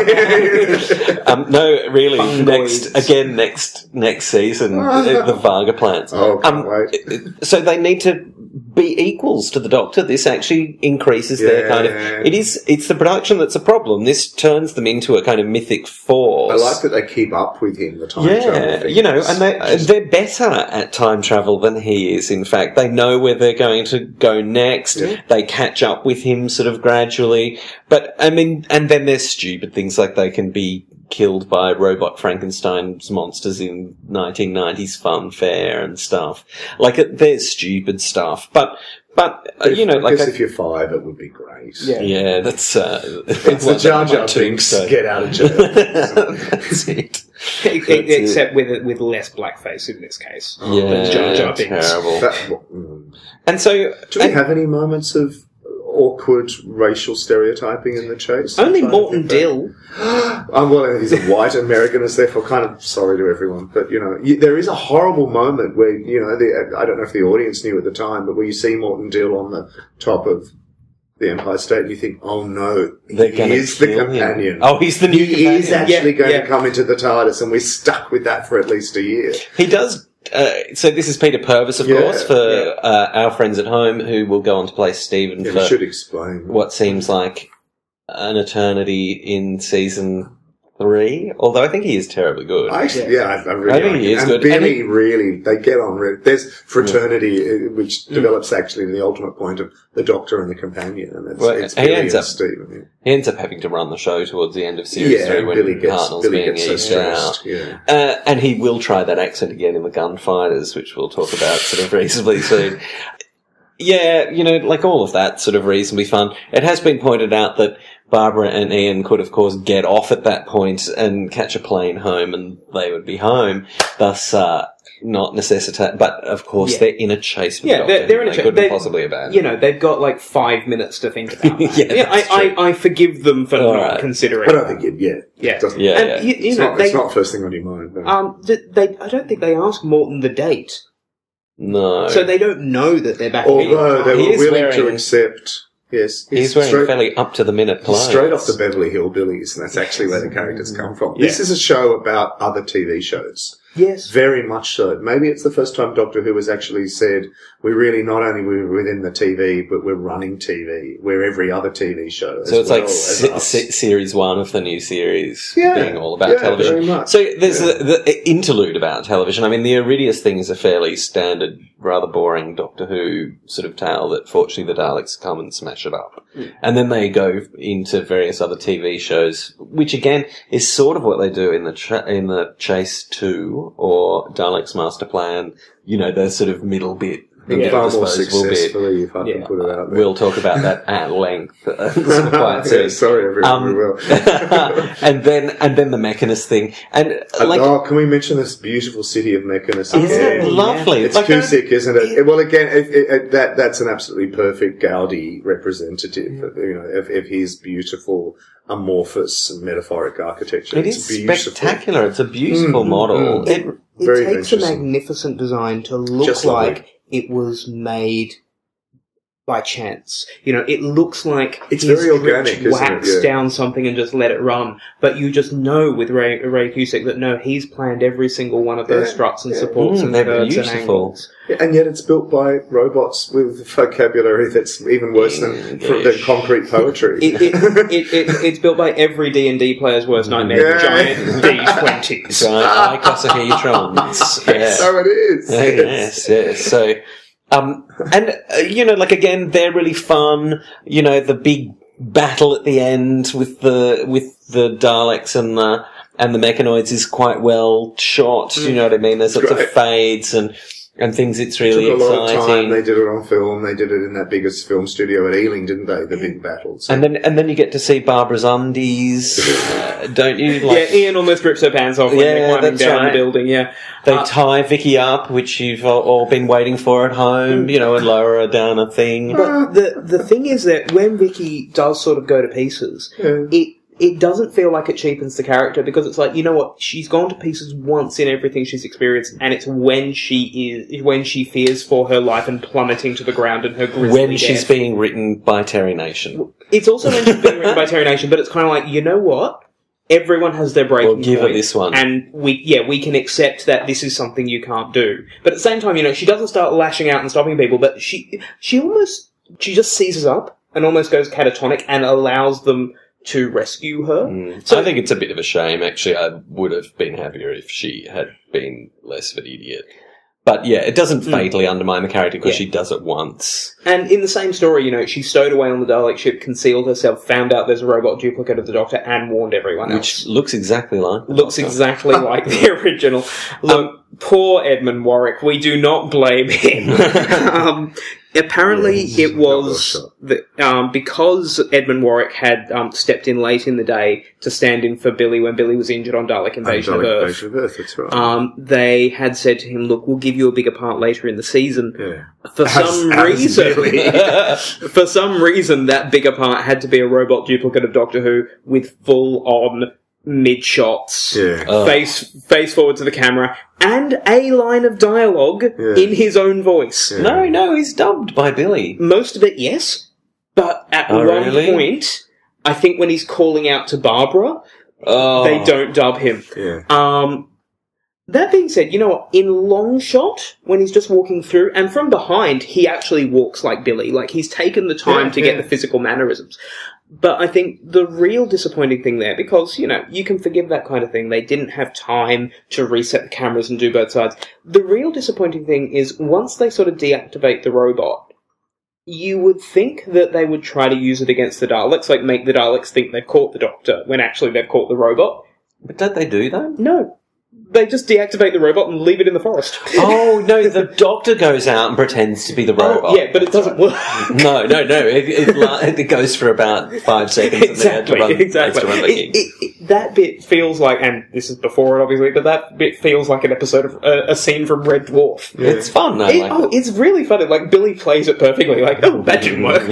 move around. um, no, really.
Fungoids.
Next again, next next season, uh, the Varga plants.
Oh, can't
Um,
wait.
So they need to be equals to the Doctor. This actually increases their kind of.
Yeah.
It is. It's the production that's a problem. This turns them into a kind of mythic force.
I like that they keep up with him, the time travel
Yeah,
thing.
you know, and they
Just-
they're better at time travel than he is. In fact, they know where they're going to go next.
Yeah.
They catch up with him sort of gradually. But I mean, and then there's stupid things like they can be killed by robot Frankenstein's monsters in nineteen nineties fun fair and stuff. Like it, there's stupid stuff, but but uh,
If-
you know,
I
like
guess
I-
if you're five, it would be great.
Yeah.
yeah, that's uh,
It's the Jar Jar things. Get out of jail.
That's it.
Ex- Except with with less blackface in this case.
Yeah,
Than Jar Jar Binks.
terrible.
That- mm.
And so,
Do we
and-
have any moments of awkward racial stereotyping in the chase?
Only
I'm trying to
Morton
think back.
Dill.
Um, well, he's a white American, and therefore kind of sorry to everyone. But, you know, you, there is a horrible moment where, you know, the, I don't know if the audience knew at the time, but where you see Morton Dill on the top of the Empire State and you think, oh no,
They're
he
gonna
is the
kill him.
companion.
Oh, he's the new
He
companion.
is actually
Yeah,
going
yeah.
to come into the TARDIS, and we're stuck with that for at least a year.
He does. Uh, so this is Peter Purvis, of
Yeah,
course, for
yeah.
uh, our friends at home, who will go on to play Stephen
Yeah,
for
we should explain.
what seems like an eternity in season three. Although I think he is terribly good.
I actually, yeah, I, I really
I think
like
he
it.
is
and
good.
Billy
And he-
really, they get on. Really, there's fraternity, uh, which
Mm.
develops actually to the ultimate point of the Doctor and the companion, and it's,
Well,
it's
he
Billy
ends
and
up-
Stephen.
He ends up having to run the show towards the end of
Yeah,
series
yeah
three
and
when
Billy gets
Hartnell's
Billy
being
gets so
eased out.
stressed. Yeah.
Uh, and he will try that accent again in the Gunfighters, which we'll talk about sort of reasonably soon. Yeah, you know, like all of that sort of reasonably fun. It has been pointed out that Barbara and Ian could, of course, get off at that point and catch a plane home, and they would be home. Thus, uh, not necessitate. But of course,
Yeah.
they're in a chase. With
Yeah,
the
they're,
Doctor.
they're in a
They
cha-
couldn't
they-
possibly abandon.
You know, they've got like five minutes to think about that.
Yeah,
yeah, I,
that's true.
I, I forgive them for
All
not
right.
considering
I don't
that.
think it. Yeah,
Yeah.
It doesn't,
Yeah,
And,
yeah.
you, you
It's,
know,
not,
they,
it's not first thing on your mind. No.
um, th- they, I don't think they ask Morton the date.
No.
So they don't know that they're back
Although they
He
were
is
willing to
wearing-
accept. Yes,
He's wearing
straight,
fairly up to the minute
he's
clothes.
straight off the Beverly Hillbillies, and that's actually where the characters come from. This
Yeah.
is a show about other T V shows.
Yes.
Very much so. Maybe it's the first time Doctor Who has actually said, we really not only we're within the T V, but we're running T V. We're every other T V show. as
So it's
well
like
as
se-
us.
se- series one of the new series
Yeah.
being all about
Yeah,
television.
very much.
So there's
Yeah.
the, the interlude about television. I mean, the Iridius thing is a fairly standard, rather boring Doctor Who sort of tale that fortunately the Daleks come and smash it up.
Hmm.
And then they go into various other T V shows, which again is sort of what they do in the tra- in the Chase two or Daleks Master Plan. You know, the sort of middle bit. The
Yeah.
Far more
disposable bit.
successfully, if I can
Yeah.
put it out there.
We'll talk about that at length. uh, sort of quite
Yeah,
soon.
sorry, everyone,
Um,
we will.
and then and then the Mechanist thing, and uh, like,
oh, can we mention this beautiful city of Mechanist?
isn't
again?
it lovely?
It's
Like,
Cusick, isn't it? Well, again, it, it, it, that that's an absolutely perfect Gaudi representative. You know, of, of his beautiful, amorphous, metaphoric architecture.
it
It's
is
beautiful.
spectacular. It's a beautiful
Mm,
model.
mm.
It,
It
Very
takes a
venturesome.
magnificent design to look
Just lovely.
like it was made by chance. You know, it looks like
It's
he's
very organic,
dripped
isn't it?
wax
Yeah.
down something and just let it run. But you just know with Ray, Ray Cusick that no, he's planned every single one of those
Yeah.
struts and
Yeah.
supports
Mm,
and
they're
curves and
beautiful.
angles.
Yeah, and yet it's built by robots with vocabulary that's even worse than,
English.
than concrete poetry.
It, it, it, it, it's built by every D and D player's worst nightmare,
Yeah.
giant D twenties.
giant icosahedrons. Yeah.
So it is.
Yeah, yes, yes. So, um, and uh, you know, like again, they're really fun. You know, the big battle at the end with the with the Daleks and the and the Mechanoids is quite well shot. You know what I mean? There's lots of
Great.
fades and and things it's really
Took a lot of time.
exciting.
They did it on film. They did it in that biggest film studio at Ealing, didn't they? The big battles.
And then, and then you get to see Barbara's undies, uh, don't you? Like,
yeah, Ian almost rips her pants off when
Yeah,
they're climbing
that's
down
right.
the building, yeah.
they
Uh,
tie Vicky up, which you've all- all been waiting for at home, you know, and lower her down a thing.
But the the thing is that when Vicky does sort of go to pieces,
Yeah.
it it doesn't feel like it cheapens the character because it's like, you know what, she's gone to pieces once in everything she's experienced, and it's when she is when she fears for her life and plummeting to the ground and her grisly
When
death.
she's being written by Terry Nation.
It's also when she's being written by Terry Nation, but it's kind of like, you know what? Everyone has their breaking
We'll give her
point,
this one.
and we, yeah, we can accept that this is something you can't do. But at the same time, you know, she doesn't start lashing out and stopping people, but she, she almost, she just seizes up and almost goes catatonic and allows them to rescue her.
Mm.
So
I think it's a bit of a shame, actually. I would have been happier if she had been less of an idiot. But yeah, it doesn't fatally undermine the character because
Yeah.
she does it once.
And in the same story, you know, she stowed away on the Dalek ship, concealed herself, found out there's a robot duplicate of the Doctor, and warned everyone else.
Which looks exactly like the
Looks
Doctor.
exactly like the original. Look, poor Edmund Warwick. We do not blame him. um, apparently,
Yeah,
it was that, um, because Edmund Warwick had um, stepped in late in the day to stand in for Billy when Billy was injured on Dalek Invasion of
Dalek
Earth.
Invasion of Earth, that's right.
Um, they had said to him, "Look, we'll give you a bigger part later in the season."
yeah.
For
As-
some
as
reason,
Billy.
for some reason, that bigger part had to be a robot duplicate of Doctor Who with full-on mid shots,
Yeah.
Oh.
face face forward to the camera, and a line of dialogue
Yeah.
in his own voice.
Yeah.
No, no, he's dubbed by Billy.
Most of it, yes, but at
Oh,
one
really?
point, I think when he's calling out to Barbara,
Oh.
they don't dub him.
Yeah.
Um, that being said, you know what? In long shot, when he's just walking through, and from behind, he actually walks like Billy. Like, he's taken the time
Yeah,
to
yeah.
get the physical mannerisms. But I think the real disappointing thing there, because, you know, you can forgive that kind of thing. They didn't have time to reset the cameras and do both sides. The real disappointing thing is once they sort of deactivate the robot, you would think that they would try to use it against the Daleks, like make the Daleks think they've caught the Doctor, when actually they've caught the robot.
But don't they do that?
No. They just deactivate the robot and leave it in the forest.
Oh, no, the Doctor goes out and pretends to be the robot.
Oh, yeah, but it doesn't work.
No, no, no. It, it, la- it goes for about five seconds
Exactly,
and then they have
exactly.
to run, have to run the
It,
gig.
it, it, that bit feels like, and this is before it obviously, but that bit feels like an episode of uh, a scene from Red Dwarf.
Yeah.
It's fun, I
It-
like
oh,
it.
it's really funny. Like, Billy plays it perfectly. Like, oh, that didn't work.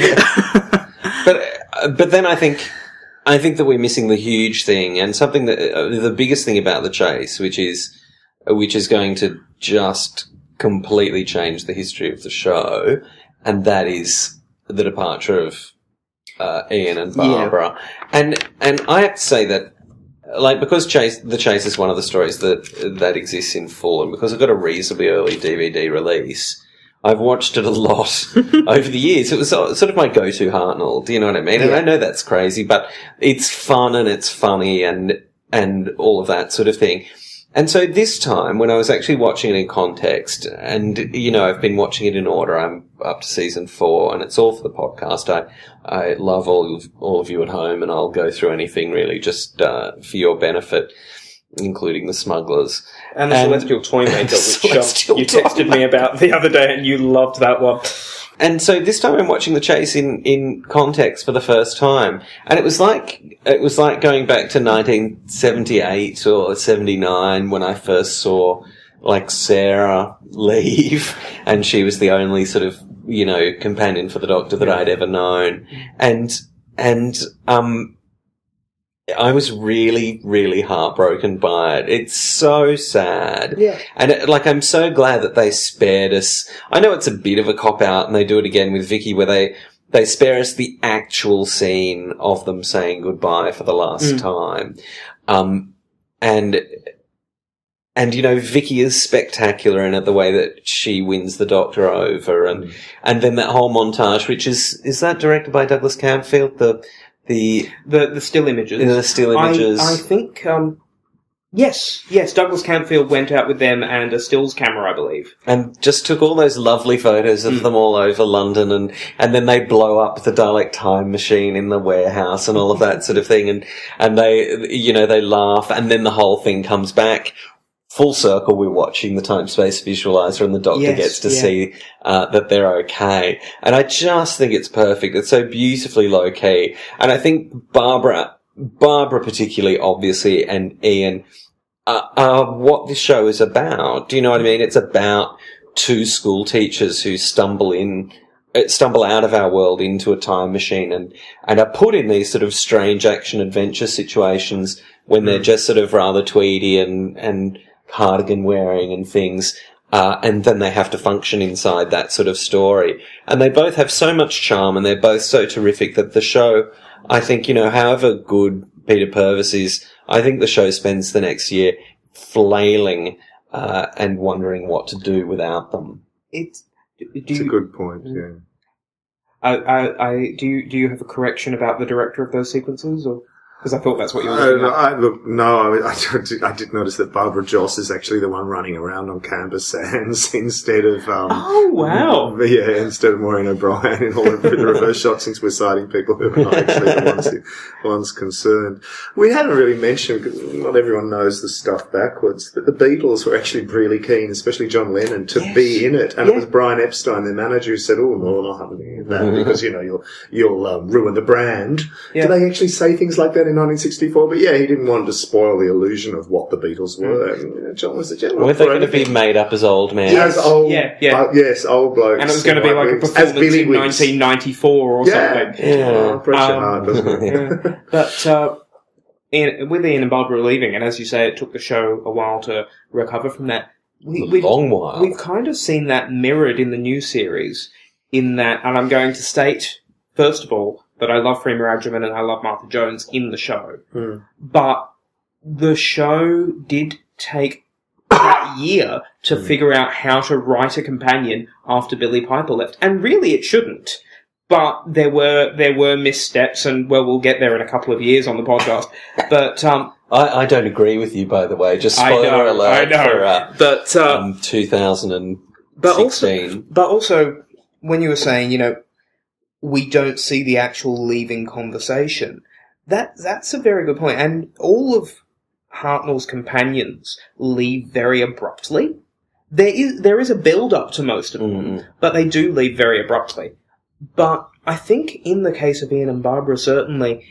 But, uh, but then I think, I think that we're missing the huge thing and something that, uh, the biggest thing about the chase, which is, which is going to just completely change the history of the show, and that is the departure of uh, Ian and Barbara. And and I have to say that, like, because Chase, the Chase is one of the stories that that exists in full, and because it got a reasonably early D V D release, I've watched it a lot over the years. It was sort of my go-to Hartnell. Do you know what I mean? And
Yeah.
I know that's crazy, but it's fun and it's funny and and all of that sort of thing. And so this time, when I was actually watching it in context, and, you know, I've been watching it in order, I'm up to season four, and it's all for the podcast. I, I love all of, all of you at home, and I'll go through anything really just, uh, for your benefit, including the smugglers.
And the
And-
Celestial Toymaker, which
Celestial
um, you texted me about the other day, and you loved that one.
And so this time I'm watching The Chase in, in context for the first time. And it was like, it was like going back to nineteen seventy-eight or seventy-nine when I first saw, like, Sarah leave, and she was the only sort of, you know, companion for the Doctor that I'd ever known. And, and, um, I was really, really heartbroken by it. It's so sad.
Yeah.
And, it, like, I'm so glad that they spared us. I know it's a bit of a cop-out, and they do it again with Vicky, where they, they spare us the actual scene of them saying goodbye for the last
Mm.
time. Um, and, and, you know, Vicky is spectacular in it, the way that she wins the Doctor over, and,
Mm.
and then that whole montage, which is, is that directed by Douglas Camfield? The, the,
The the still images.
the still images.
I, I think, um, yes, yes, Douglas Camfield went out with them and a stills camera, I believe.
And just took all those lovely photos of
Mm.
them all over London, and, and then they blow up the Dalek time machine in the warehouse and all of that sort of thing, and, and they, you know, they laugh, and then the whole thing comes back full circle, we're watching the time-space visualizer and the Doctor
Yes,
gets to
yeah.
see uh, that they're okay. And I just think it's perfect. It's so beautifully low-key. And I think Barbara, Barbara particularly, obviously, and Ian, uh, are what this show is about. Do you know what I mean? It's about two school teachers who stumble in, uh, stumble out of our world into a time machine and, and are put in these sort of strange action-adventure situations when they're just sort of rather tweedy and, and cardigan wearing and things, uh, and then they have to function inside that sort of story. And they both have so much charm and they're both so terrific that the show, I think, you know, however good Peter Purves is, I think the show spends the next year flailing, uh, and wondering what to do without them.
It's, do
It's
you,
a good point, yeah.
I, I, I, do you, do you have a correction about the director of those sequences, or? Because I thought that's what you were looking
Uh,
at.
I, look, no, I, I, did, I did notice that Barbara Joss is actually the one running around on canvas sands instead of, um,
Oh, wow.
yeah, instead of Maureen O'Brien in all of the reverse shots, since we're citing people who are not actually the ones, who, ones concerned. We haven't really mentioned, because not everyone knows the stuff backwards, but the Beatles were actually really keen, especially John Lennon, to
Yes.
be in it. And
Yeah.
it was Brian Epstein, their manager, who said, oh, no, we're not having that because, you know, you'll, you'll um, ruin the brand.
Yeah.
Did they actually say things like that in nineteen sixty-four? But yeah, he didn't want to spoil the illusion of what the Beatles were. And, you know, John was a general.
Were they
for
going to be
anything.
made up as old men?
Yes, old,
Yeah, yeah.
uh, yes, old blokes.
And it was going to be
in
like a
white wigs. As
performance
Billy
in
Wiggs.
nineteen ninety-four or
Yeah.
something.
Yeah.
Oh, pressure
Um,
hard, doesn't it?
Yeah.
But uh, Ian, with Ian and Barbara leaving, and as you say, it took the show a while to recover from that. We,
A
we've,
long while.
we've kind of seen that mirrored in the new series, in that, and I'm going to state, first of all, that I love Freema Agyeman and I love Martha Jones in the show.
Hmm.
But the show did take that year to figure out how to write a companion after Billie Piper left. And really it shouldn't. But there were there were missteps, and well, we'll get there in a couple of years on the podcast. But um,
I, I don't agree with you, by the way. Just
I
spoiler
know,
alert
I know.
for uh,
but uh,
um, two thousand
but also,
sixteen.
but also, when you were saying, you know, we don't see the actual leaving conversation, that that's a very good point. And all of Hartnell's companions leave very abruptly. There is there is a build up to most of them,
Mm.
but they do leave very abruptly. But I think in the case of Ian and Barbara, certainly,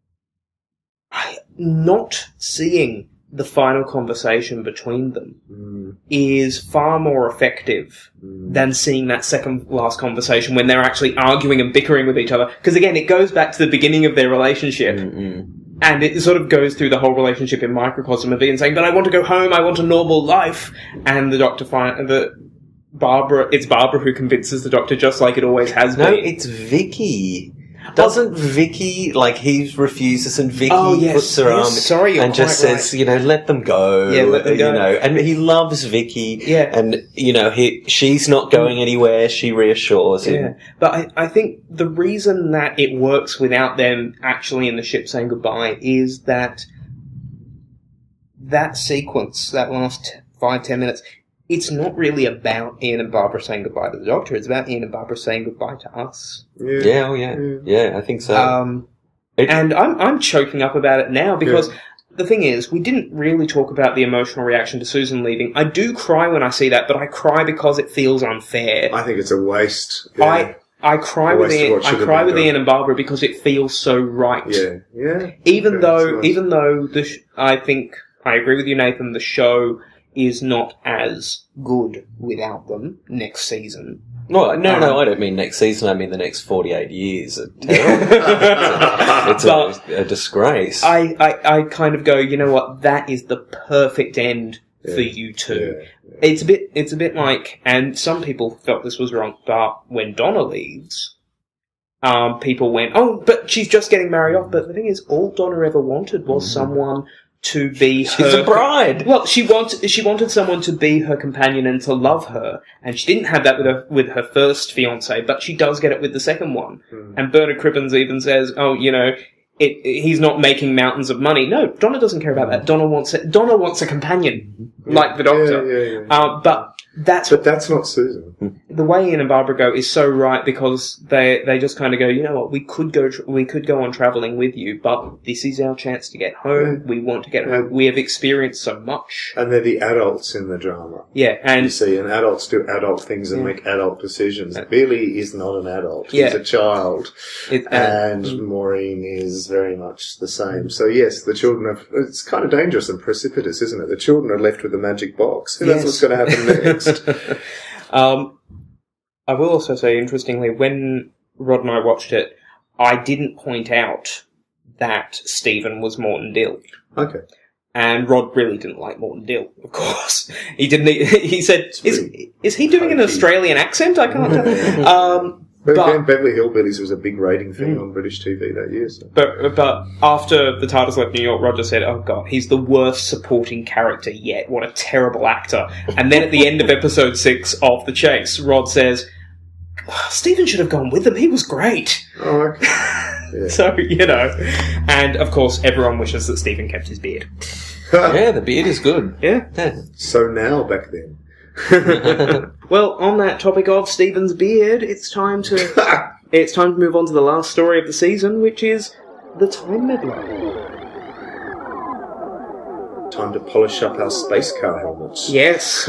I, not seeing the final conversation between them
Mm.
is far more effective
Mm.
than seeing that second last conversation when they're actually arguing and bickering with each other. Because again, it goes back to the beginning of their relationship.
Mm-mm.
And it sort of goes through the whole relationship in microcosm of Ian saying, but I want to go home, I want a normal life. And the doctor find the Barbara, it's Barbara who convinces the doctor, just like it always has
No,
been.
it's Vicky. Doesn't Vicky, like, he refuses and Vicky
Oh, yes,
puts her
yes,
arm
sorry, you're
and just
quite
says, you know, let them go.
Yeah, let them go.
You know, and he loves Vicky.
Yeah.
And, you know, he, she's not going anywhere. She reassures him.
Yeah, but I, I think the reason that it works without them actually in the ship saying goodbye is that that sequence, that last five, ten minutes, it's not really about Ian and Barbara saying goodbye to the doctor. It's about Ian and Barbara saying goodbye to us.
Yeah.
Yeah, oh yeah.
Yeah.
Yeah, I think so.
Um,
It-
and I'm I'm choking up about it now because the thing is, we didn't really talk about the emotional reaction to Susan leaving. I do cry when I see that, but I cry because it feels unfair.
I think it's a waste. Yeah.
I I cry
A
with
waste of
Ian,
what
I
should have
cry
been
with
done.
Ian and Barbara because it feels so right.
yeah. Yeah.
Even
Yeah,
though,
it's nice.
even though the sh- I think I agree with you, Nathan. The show is not as good without them next season.
no, no,
um,
no, I don't mean next season. I mean the next forty-eight years. Are terrible. It's, a, it's a, a disgrace.
I, I, I kind of go, you know what? That is the perfect end for you two.
Yeah.
It's a bit, it's a bit like, and some people felt this was wrong, but when Donna leaves, um, people went, oh, but she's just getting married off. But the thing is, all Donna ever wanted was
Mm-hmm.
someone to be
She's
her
a bride.
Well, she wanted she wanted someone to be her companion and to love her, and she didn't have that with her with her first fiance, but she does get it with the second one.
Mm.
And Bernard Cribbins even says, "Oh, you know, it, it- he's not making mountains of money." No, Donna doesn't care about that. Donna wants it. Donna wants a companion like the Doctor.
Yeah, yeah, yeah.
Uh, but that's
But that's not Susan.
the way Ian and Barbara go is so right, because they they just kind of go, you know what, we could go tra- we could go on travelling with you, but this is our chance to get home.
Yeah.
We want to get
Yeah.
home. We have experienced so much.
And they're the adults in the drama.
Yeah,
You
and
see, and adults do adult things and
Yeah.
make adult decisions.
Yeah.
Billy is not an adult.
Yeah.
He's a child.
it, uh,
And
mm.
Maureen is very much the same. So yes, the children are, it's kind of dangerous and precipitous, isn't it? The children are left with the magic box. Who knows
Yes.
what's going to happen next?
um, I will also say, interestingly, when Rod and I watched it, I didn't point out that Stephen was Morton Dill.
Okay.
And Rod really didn't like Morton Dill, of course. He didn't. He said, "Is
really
is he doing an
hokey.
Australian accent? I can't tell." Um,
But,
but
again, Beverly Hillbillies was a big rating thing
Mm.
on British T V that year. So.
but but after the TARDIS left New York, Roger said, "Oh God, he's the worst supporting character yet. What a terrible actor!" And then at the end of episode six of The Chase, Rod says, "Stephen should have gone with them. He was great."
Oh, okay. Yeah.
So you know, and of course, everyone wishes that Stephen kept his beard.
Yeah, the beard is good.
Yeah.
Yeah.
So now, back then.
Well, on that topic of Stephen's beard, it's time to it's time to move on to the last story of the season, which is the Time Meddler.
Time to polish up our space car helmets.
Yes.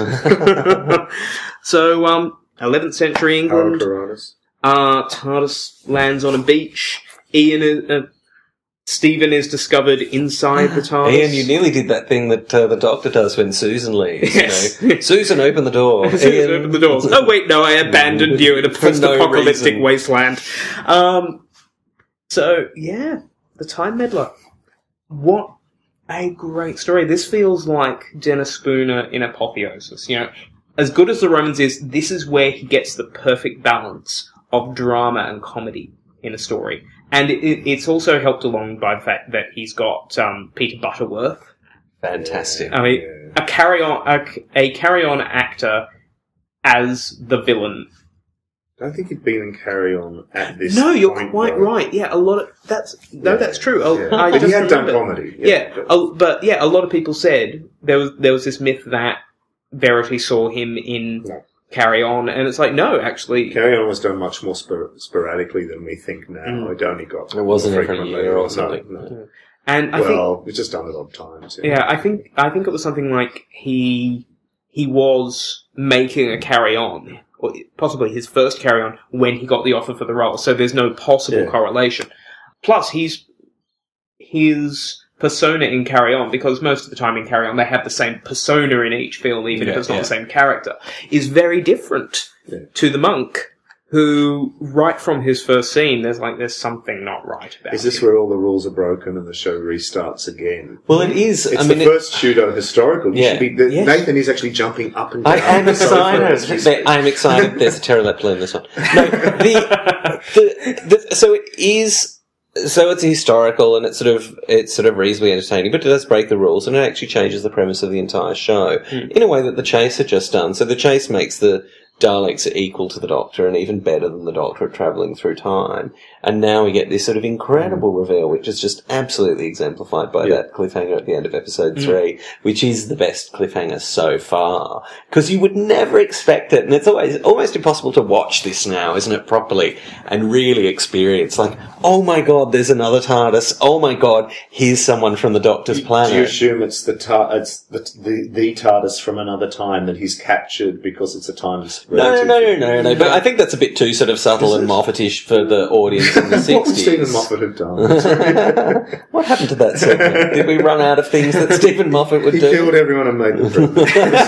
So, um, eleventh century England.
Hurricanus.
Uh, TARDIS lands on a beach. Ian, is, uh, Stephen is discovered inside the TARDIS.
Ian, you nearly did that thing that uh, the Doctor does when Susan leaves.
Yes.
You know? Susan, open the door.
Susan,
Ian-
open the doors. Oh wait, no, I abandoned you in a
For no
post-apocalyptic
reason.
wasteland. Um, so yeah, the Time Meddler. What a great story! This feels like Dennis Spooner in apotheosis. You know, as good as The Romans is, this is where he gets the perfect balance of drama and comedy in a story. And it, it, it's also helped along by the fact that he's got um, Peter Butterworth.
Fantastic.
I mean,
Yeah.
a carry-on a, a carry-on actor as the villain.
I don't think he'd been in Carry On at this
No, you're
point,
quite
though.
right. Yeah, a lot of that's no,
Yeah.
that's true. Oh,
Yeah.
I
But
just
he had done
remembered.
comedy.
Yeah,
but-
oh, but yeah, a lot of people said there was there was this myth that Verity saw him in
No.
Carry On, and it's like no, actually,
Carry On was done much more spor- sporadically than we think now.
Mm.
It only got...
It wasn't
more
every
frequently.
year or
No,
something.
no.
and I think
Well, it's just done at odd times.
yeah, I think I think it was something like he he was making a Carry On, or possibly his first Carry On, when he got the offer for the role. So there's no possible
Yeah.
correlation. Plus, he's his persona in Carry On, because most of the time in Carry On they have the same persona in each film, even if
Yeah,
it's not
yeah.
the same character, is very different
Yeah.
to the monk. Who, right from his first scene, there's like, there's something not right about
Is this
him.
where all the rules are broken and the show restarts again?
Well, it is.
It's
I mean,
the
it-
first pseudo historical.
Yeah.
Be, the,
Yes.
Nathan is actually jumping up and down.
I am
the sofa as we
excited.
speak.
I'm excited. There's a pterodactyl in this one. No, the, the, the so it is. So it's historical and it's sort of it's sort of reasonably entertaining, but it does break the rules and it actually changes the premise of the entire show in a way that the Chase had just done. So the Chase makes the Daleks equal to the Doctor and even better than the Doctor at travelling through time. And now we get this sort of incredible reveal, which is just absolutely exemplified by
Yeah.
that cliffhanger at the end of episode three, which is the best cliffhanger so far. Because you would never expect it, and it's always almost impossible to watch this now, isn't it, properly, and really experience, like, oh my god, there's another TARDIS, oh my god, here's someone from the Doctor's planet.
Do you assume it's the tar- it's the, the the TARDIS from another time that he's captured because it's a time?
No, no, no, no, no, no. But I think that's a bit too sort of subtle
Is
and
it?
Moffatish for the audience in the
What would
sixties.
Stephen Moffat have done?
What happened to that segment? Did we run out of things that Stephen Moffat would
He
do?
killed everyone and made them pregnant.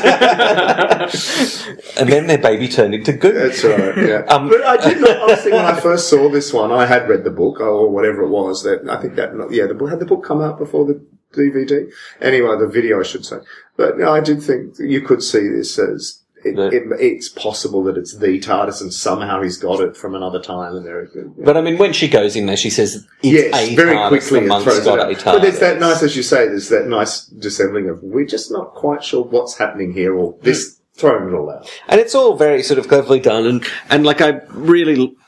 And then their baby turned into goo.
That's right, yeah.
Um,
but I did not, honestly, when I first saw this one, I had read the book, or whatever it was, that, I think that, yeah, the book, had the book come out before the D V D? Anyway, the video, I should say. But no, I did think you could see this as, it,
Yeah.
it, it's possible that it's the TARDIS and somehow he's got it from another time and there.
But I mean, when she goes in there, she says, it's
Yes,
a
very
TARDIS,
quickly
the
it
monk's
throws it
got
out.
a
But there's that
TARDIS.
nice, as you say, there's that nice dissembling of, we're just not quite sure what's happening here, or this, throwing it all out.
And it's all very sort of cleverly done, and, and like I really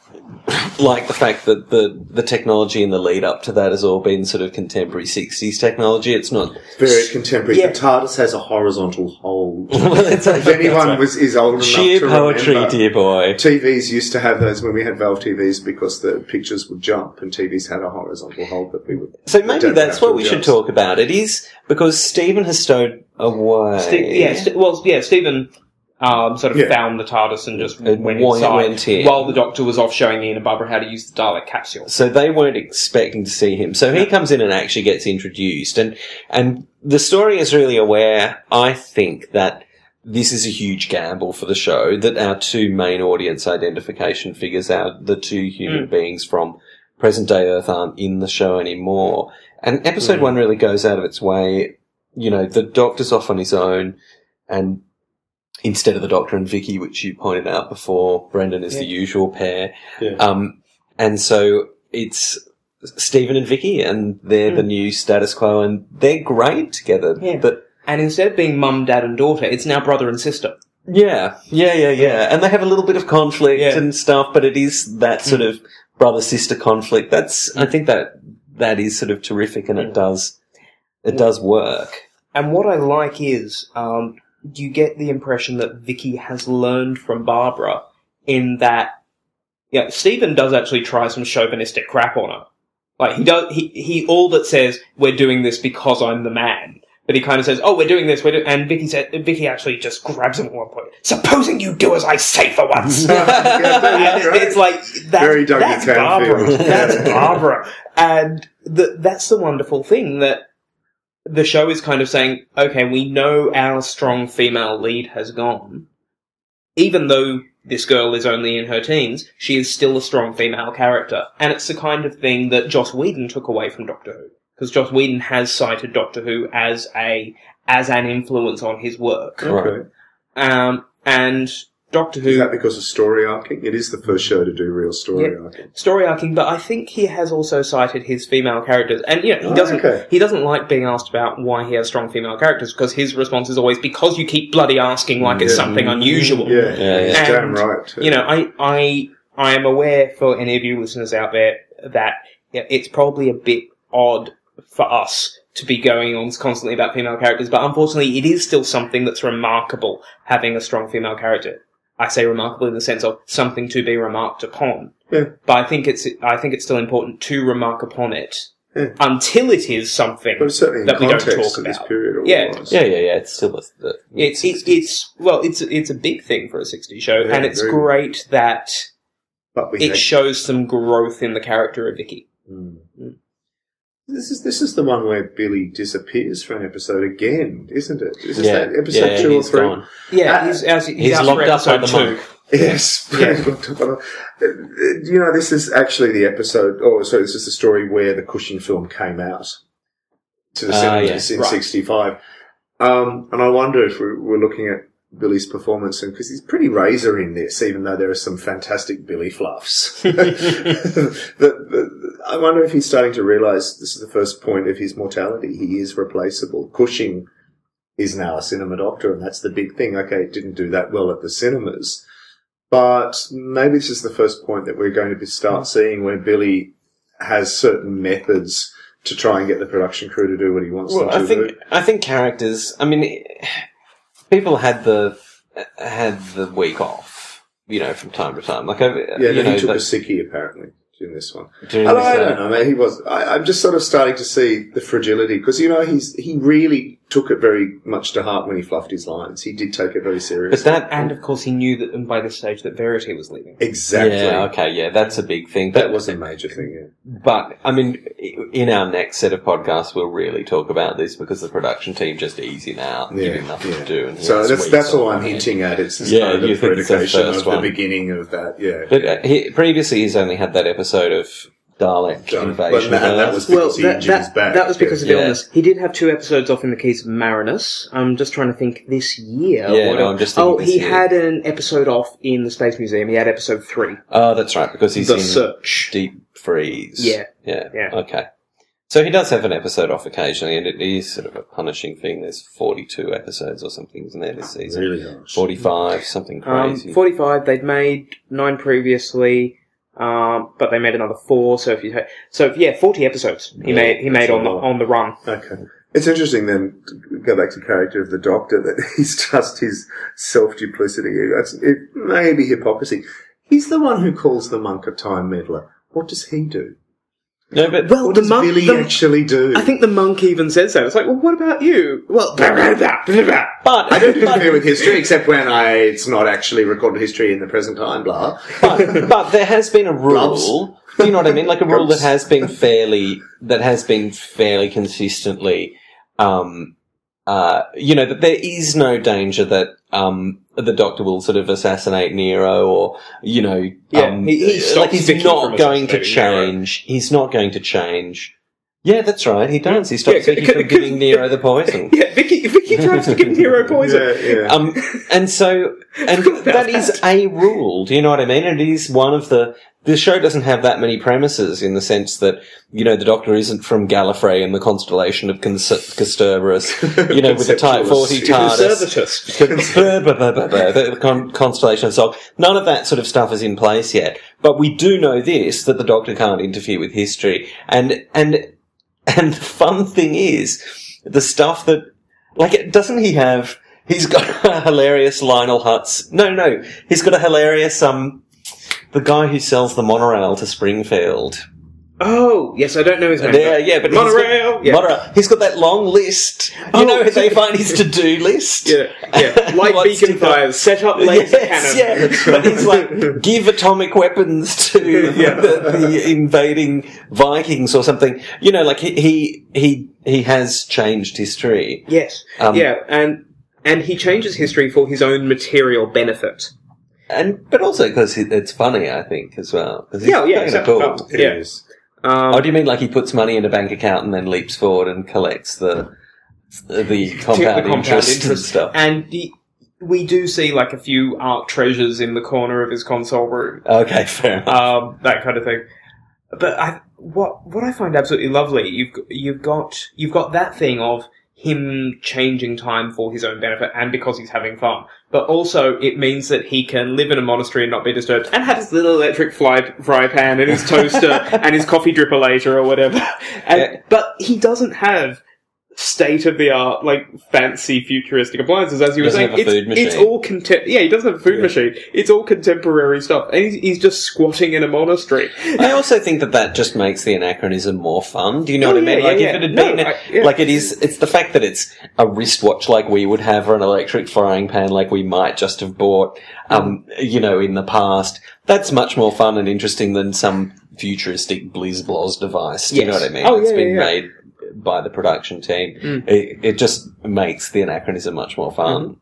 like the fact that the, the technology in the lead up to that has all been sort of contemporary sixties technology. It's not
very contemporary.
Yeah.
The TARDIS has a horizontal hold.
That's
If anyone was is old enough
sheer
to
poetry,
remember,
dear boy.
T Vs used to have those when we had Valve T Vs because the pictures would jump, and T Vs had a horizontal hold that we would.
So maybe
don't
that's
have to
what we should
adjust.
talk about. It is because Stephen has stowed away.
Ste- yeah, St- well, yeah, Stephen um, sort of
Yeah.
found the TARDIS and just
And
went
went-
inside
went in.
while the Doctor was off showing Ian and Barbara how to use the Dalek capsule.
So they weren't expecting to see him. So he comes in and actually gets introduced. And, and the story is really aware, I think, that this is a huge gamble for the show, that our two main audience identification figures, our, the two human
Mm.
beings from present day Earth aren't in the show anymore. And episode
Mm.
one really goes out of its way. You know, the Doctor's off on his own, and instead of the Doctor and Vicky, which you pointed out before, Brendan is
Yeah.
the usual pair.
Yeah.
Um, and so it's Stephen and Vicky, and they're the new status quo, and they're great together.
Yeah.
But
And instead of being mum, dad, and daughter, it's now brother and sister.
yeah, yeah, yeah, yeah. And they have a little bit of conflict
Yeah.
and stuff, but it is that sort of brother-sister conflict. That's, I think that, that is sort of terrific, and it does, it does work.
And what I like is, um, you get the impression that Vicky has learned from Barbara in that, yeah, Stephen does actually try some chauvinistic crap on her. Like, he does, he, he all but says, we're doing this because I'm the man. But he kind of says, oh, we're doing this, we're do-, and Vicky said, Vicky actually just grabs him at one point. Supposing you do as I say for once.
Yeah,
And
great.
it's like, that's,
Very Douglas
that's Barbara.
Canfield.
That's Barbara. And the, that's the wonderful thing, that the show is kind of saying, okay, we know our strong female lead has gone. Even though this girl is only in her teens, she is still a strong female character. And it's the kind of thing that Joss Whedon took away from Doctor Who. Because Joss Whedon has cited Doctor Who as a, as an influence on his work.
Okay.
Um, and Doctor Who...
Is that because of story arcing? It is the first show to do real story
Yeah.
arcing.
story arcing, but I think he has also cited his female characters, and you know he
Oh,
doesn't
okay.
he doesn't like being asked about why he has strong female characters, because his response is always, because you keep bloody asking like it's
Yeah.
something unusual.
Yeah,
Yeah,
he's
yeah.
damn
And,
right.
You know, I I I am aware, for any of you listeners out there, that yeah, it's probably a bit odd for us to be going on constantly about female characters, but unfortunately, it is still something that's remarkable, having a strong female character. I say remarkable in the sense of something to be remarked upon.
Yeah.
But I think it's I think it's still important to remark upon it
Yeah.
until it is something
But certainly in
that we don't
context
talk
of this
about.
period. It
Yeah.
was.
Yeah, yeah, yeah. It's still a, the,
It's it's it's well, it's it's a big thing for a sixties show,
Yeah,
and it's
very
great that
But we
it
had-
shows some growth in the character of Vicky.
Mm.
Mm.
This is this is the one where Billy disappears for an episode again, isn't it? Is this
yeah,
that episode
yeah,
two or
he's
three?
gone.
Yeah,
Uh,
he's as, he's,
He's
out
locked
for
up by
episode
the
two.
monk.
Yes.
Yeah.
You know, this is actually the episode, oh, sorry, this is the story where the Cushing film came out to the
Ah,
cinemas
yeah.
in
Right.
sixty-five. Um, and I wonder if we're, we're looking at Billy's performance, and because he's pretty razor in this, even though there are some fantastic Billy fluffs. but, but I wonder if he's starting to realise this is the first point of his mortality. He is replaceable. Cushing is now a cinema doctor, and that's the big thing. Okay, it didn't do that well at the cinemas, but maybe this is the first point that we're going to be start seeing where Billy has certain methods to try and get the production crew to do what he wants
Well,
them to
I think
do.
I think characters. I mean, people had the had the week off, you know, from time to time. Like, I,
Yeah,
you
then
know,
he took
that-
a sickie apparently in this one.
during
I,
this,
I
uh,
don't know, man. He was. I, I'm just sort of starting to see the fragility because you know he's he really took it very much to heart when he fluffed his lines. He did take it very
But
seriously.
that
And of course, he knew that by this stage that Verity was leaving.
exactly.
Yeah, okay, yeah, that's a big thing.
That
But,
was a major thing. Yeah.
but I mean, in our next set of podcasts, we'll really talk about this because the production team just ease him out, and give him nothing
yeah.
to do. And he
So
has
that's
weeks
that's all
off.
I'm hinting at. It's this
Yeah,
kind
you
of
think it's the
predication
first
of
one.
the beginning of that. Yeah.
But uh, he, previously, he's only had that episode of Dalek
Done.
invasion.
But that-
of
that
Earth.
was-
Well,
because he
that,
injured his
that,
back.
that was because of
Yeah.
illness. He did have two episodes off in the case of Marinus. I'm just trying to think this year.
Yeah,
what
no,
el-
I'm just thinking
Oh,
this
he
year.
had an episode off in the Space Museum. He had episode three.
Oh, that's right, because he's
The
in
Search.
Deep Freeze.
Yeah.
Yeah.
Yeah.
Okay. So he does have an episode off occasionally, and it is sort of a punishing thing. There's forty-two episodes or something, isn't there, this season?
Really harsh.
forty-five, something
Um,
crazy.
forty-five, they'd made nine previously. Um, but they made another four. So if you take, so yeah, forty episodes he
Yeah,
made. He made
that's
on
a
the
lot.
on the run.
Okay. It's interesting then, to go back to the character of the Doctor, that he's just his self-duplicity. It's, it may be hypocrisy. He's the one who calls the monk a time meddler. What does he do?
No, but
Well,
What
the
does
monk.
Billy
the-
actually do?
I think the monk even says that. It's like, well, what about you? Well,
but
I don't interfere with history, except when I it's not actually recorded history in the present time, blah.
but, but there has been a
Gloves.
rule. Do you know what I mean? Like a rule that
Gloves.
has been fairly that has been fairly consistently, um, uh, you know, that there is no danger that um, the Doctor will sort of assassinate Nero, or you know,
Yeah,
um,
he- he stops
like he's
Vicky
not
from
going to
assassinating Nero.
change. He's not going to change. Yeah, that's right. He does. He stops
Yeah,
Vicky
c-
from
c-
giving Nero the poison.
Yeah, Vicky. Vicky tries to give Nero poison.
Yeah, yeah.
Um, and so, and that is a rule. Do you know what I mean? It is one of the. The show doesn't have that many premises in the sense that, you know, the Doctor isn't from Gallifrey and the constellation of Cons- Casterbarus, you know, with the Type forty TARDIS.
Conservatist.
the con- constellation of Sol. None of that sort of stuff is in place yet. But we do know this, that the Doctor can't interfere with history. And, and, and the fun thing is, the stuff that, like, doesn't he have, he's got a hilarious Lionel Hutz, no, no, he's got a hilarious, um, the guy who sells the monorail to Springfield.
Oh, yes, I don't know his name.
Yeah, yeah, but
Monorail.
He's got,
Yeah.
monorail. He's got that long list. You
Oh,
know,
so-
they find his to-do list.
Yeah, yeah. Light
What's
beacon
to go-
fires, set up laser
Yes,
cannon.
yeah. But he's like, give atomic weapons to the, the invading Vikings or something. You know, like he he he, he has changed history.
Yes,
Um,
yeah, and and he changes history for his own material benefit.
And but also because it's funny, I think, as well. 'Cause he's
Yeah, yeah,
kinda
exactly.
cool.
Oh,
It
yeah.
is.
Um,
Oh, do you mean like he puts money in a bank account and then leaps forward and collects the the compound,
the compound
interest, and
interest.
stuff?
And the, we do see like a few art treasures in the corner of his console room,
Okay, fair enough.
um, that kind of thing. But I, what what I find absolutely lovely, you've g- you've got you've got that thing of him changing time for his own benefit and because he's having fun. But also, it means that he can live in a monastery and not be disturbed, and have his little electric fly, fry pan and his toaster and his coffee dripper later or whatever. And,
Yeah.
But he doesn't have state-of-the-art, like, fancy futuristic appliances, as you were
Doesn't
saying.
have a
It's,
food machine.
it's all contem- Yeah, he doesn't have a food
Yeah.
machine. It's all contemporary stuff. And he's, he's just squatting in a monastery.
I also think that that just makes the anachronism more fun. Do you know
Oh,
what I
yeah,
mean? Like
yeah,
if it had
yeah.
been,
No, I- yeah.
like it is, it's the fact that it's a wristwatch like we would have, or an electric frying pan like we might just have bought, um, you know, in the past. That's much more fun and interesting than some futuristic BlizzBloz device. Do you know
Yes.
what I mean?
Oh,
It's
yeah,
been
yeah, yeah.
made by the production team.
Mm.
It, it just makes the anachronism much more fun.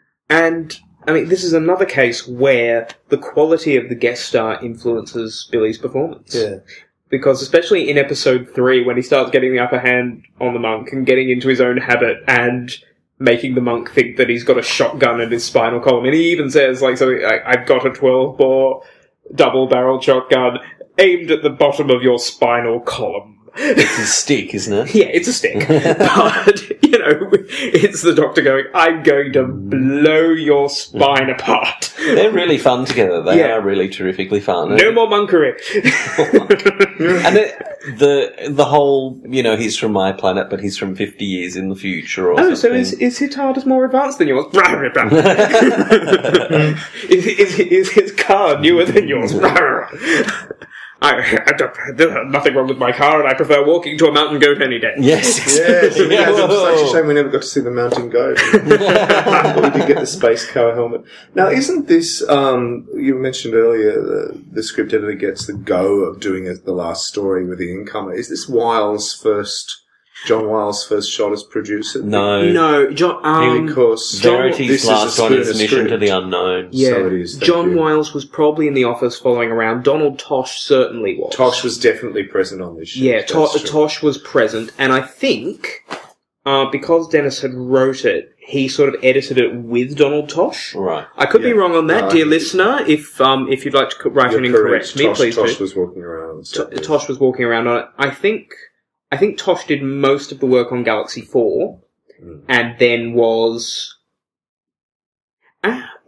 And, I mean, this is another case where the quality of the guest star influences Billy's performance.
Yeah.
Because especially in episode three, when he starts getting the upper hand on the monk and getting into his own habit and making the monk think that he's got a shotgun in his spinal column. And he even says, like, something like, I've got a twelve bore double-barreled shotgun aimed at the bottom of your spinal column.
It's a stick, isn't it?
Yeah, it's a stick. But, you know, it's the Doctor going, I'm going to blow your spine apart.
They're really fun together. They
Yeah.
are really terrifically fun.
No more monkery.
And the, the the whole, you know, he's from my planet, but he's from fifty years in the future or
Oh, so
something.
is, is his TARDIS more advanced than yours? is, is, is his car newer than yours? I, I don't, there's nothing wrong with my car, and I prefer walking to a mountain goat any day.
Yes,
Yes,
exactly.
yeah, it's such a shame we never got to see the mountain goat. But we did get the space car helmet. Now, isn't this, um, you mentioned earlier, the, the script editor gets the go of doing it, the last story with the incomer. Is this Wiles' first, John Wiles' first shot as producer?
No.
No, John, um,
Because
Verity's
this is a
last one is
spooner
Mission to
script.
the Unknown.
yeah,
So it is, thank
John
you.
Wiles was probably in the office following around. Donald Tosh certainly was.
Tosh was definitely present on this show.
Yeah, to-
That's true.
Tosh was present, and I think, uh, because Dennis had wrote it, he sort of edited it with Donald Tosh.
Right.
I could be
Yeah.
wrong on that,
No,
dear
I-
listener. If um, if you'd like to co- write
You're
in and correct
correct.
me,
Tosh,
please
Tosh
do.
was walking around. on set,
To-
yes.
Tosh was walking around on it. I think, I think Tosh did most of the work on Galaxy four,
Mm.
and then was. Uh,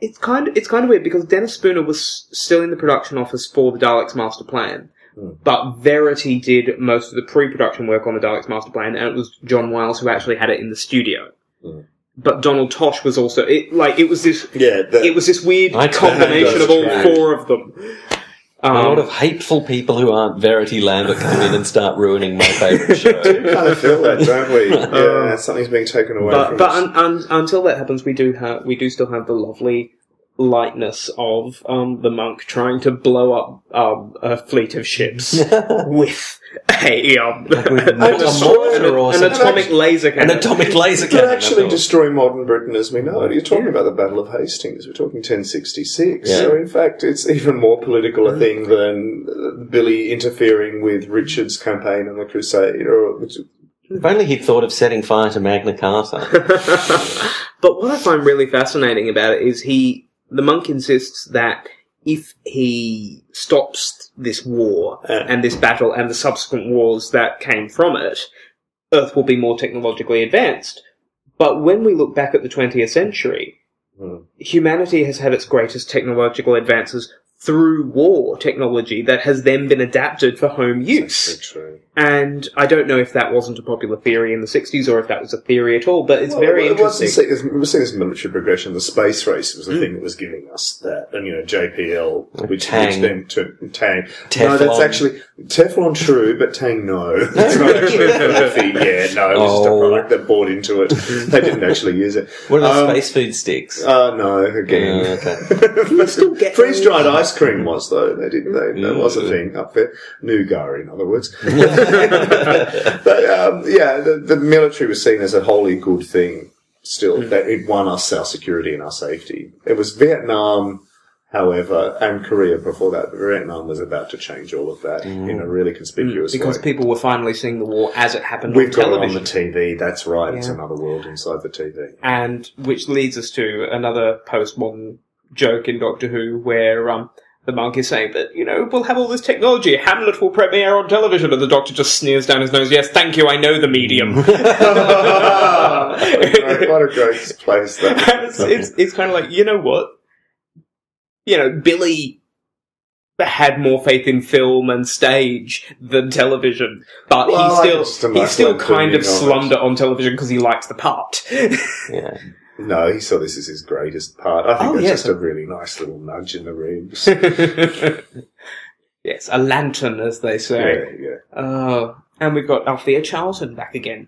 it's kind of it's kind of weird because Dennis Spooner was still in the production office for the Daleks Master Plan,
mm.
but Verity did most of the pre-production work on the Daleks Master Plan, and it was John Wiles who actually had it in the studio.
Mm.
But Donald Tosh was also it. Like it was this.
Yeah, that,
it was this weird
I
combination of all
true.
four of them. Um,
a lot of hateful people who aren't Verity Lambert come in and start ruining my favourite show.
we kind of feel that, don't we? Yeah, something's being taken away
but
from
but
us.
un, un, until that happens, we do have we do still have the lovely lightness of um, the monk trying to blow up um, a fleet of ships with a um,
with
an,
a
an,
mortar or
an
something.
atomic laser
An
cannon.
atomic laser
Could
cannon.
actually
I thought.
destroy modern Britain as we know it. You're talking
Yeah.
about the Battle of Hastings. We're talking ten sixty-six.
Yeah.
So, in fact, it's even more political a thing than uh, Billy interfering with Richard's campaign on the Crusade. Or which,
If only he'd thought of setting fire to Magna Carta.
But what I find really fascinating about it is he, the monk insists that if he stops this war
Yeah.
and this battle and the subsequent wars that came from it, Earth will be more technologically advanced. But when we look back at the twentieth century,
hmm.
humanity has had its greatest technological advances through war technology that has then been adapted for home use.
That's true.
And I don't know if that wasn't a popular theory in the sixties or if that was a theory at all, but it's
Well,
very
it wasn't
interesting.
seen- We're seeing this military progression. The space race was the
Mm.
thing that was giving us that. And, you know, J P L, which,
Tang.
which then took Tang.
Teflon.
No, that's actually Teflon true, but Tang no. It's not actually a Murphy. Yeah, no, it was just a
Oh.
product that bought into it. They didn't actually use it.
What are the
Um,
space food sticks?
Uh, no, again.
Yeah, okay.
still get
Freeze dried
those.
ice cream was, though. They didn't, they, that was a
Yeah.
thing up there. Nougat, in other words. But, um, yeah, the, the military was seen as a wholly good thing still.
Mm.
That it won us our security and our safety. It was Vietnam, however, and Korea before that. But Vietnam was about to change all of that in a really conspicuous
Because
way.
people were finally seeing the war as it happened
We've
on
got
television.
it on the T V, that's right. It's
Yeah.
another world inside the T V.
And which leads us to another postmodern joke in Doctor Who where um, the monk is saying that, you know, we'll have all this technology, Hamlet will premiere on television, and the Doctor just sneers down his nose, yes, thank you, I know the medium.
what, a great, what a great place that
And it's, it's, it's kind of like, you know what? You know, Billy had more faith in film and stage than television, but
Well,
he
I
still
just am
he
like
still
one
kind of
opinion of it.
slummed it on television because he liked the part.
Yeah.
No, he saw this as his greatest part. I think
Oh,
that's
yes.
just a really nice little nudge in the ribs.
Yes, a lantern, as they say.
yeah, yeah.
Uh, and we've got Althea Charlton back again.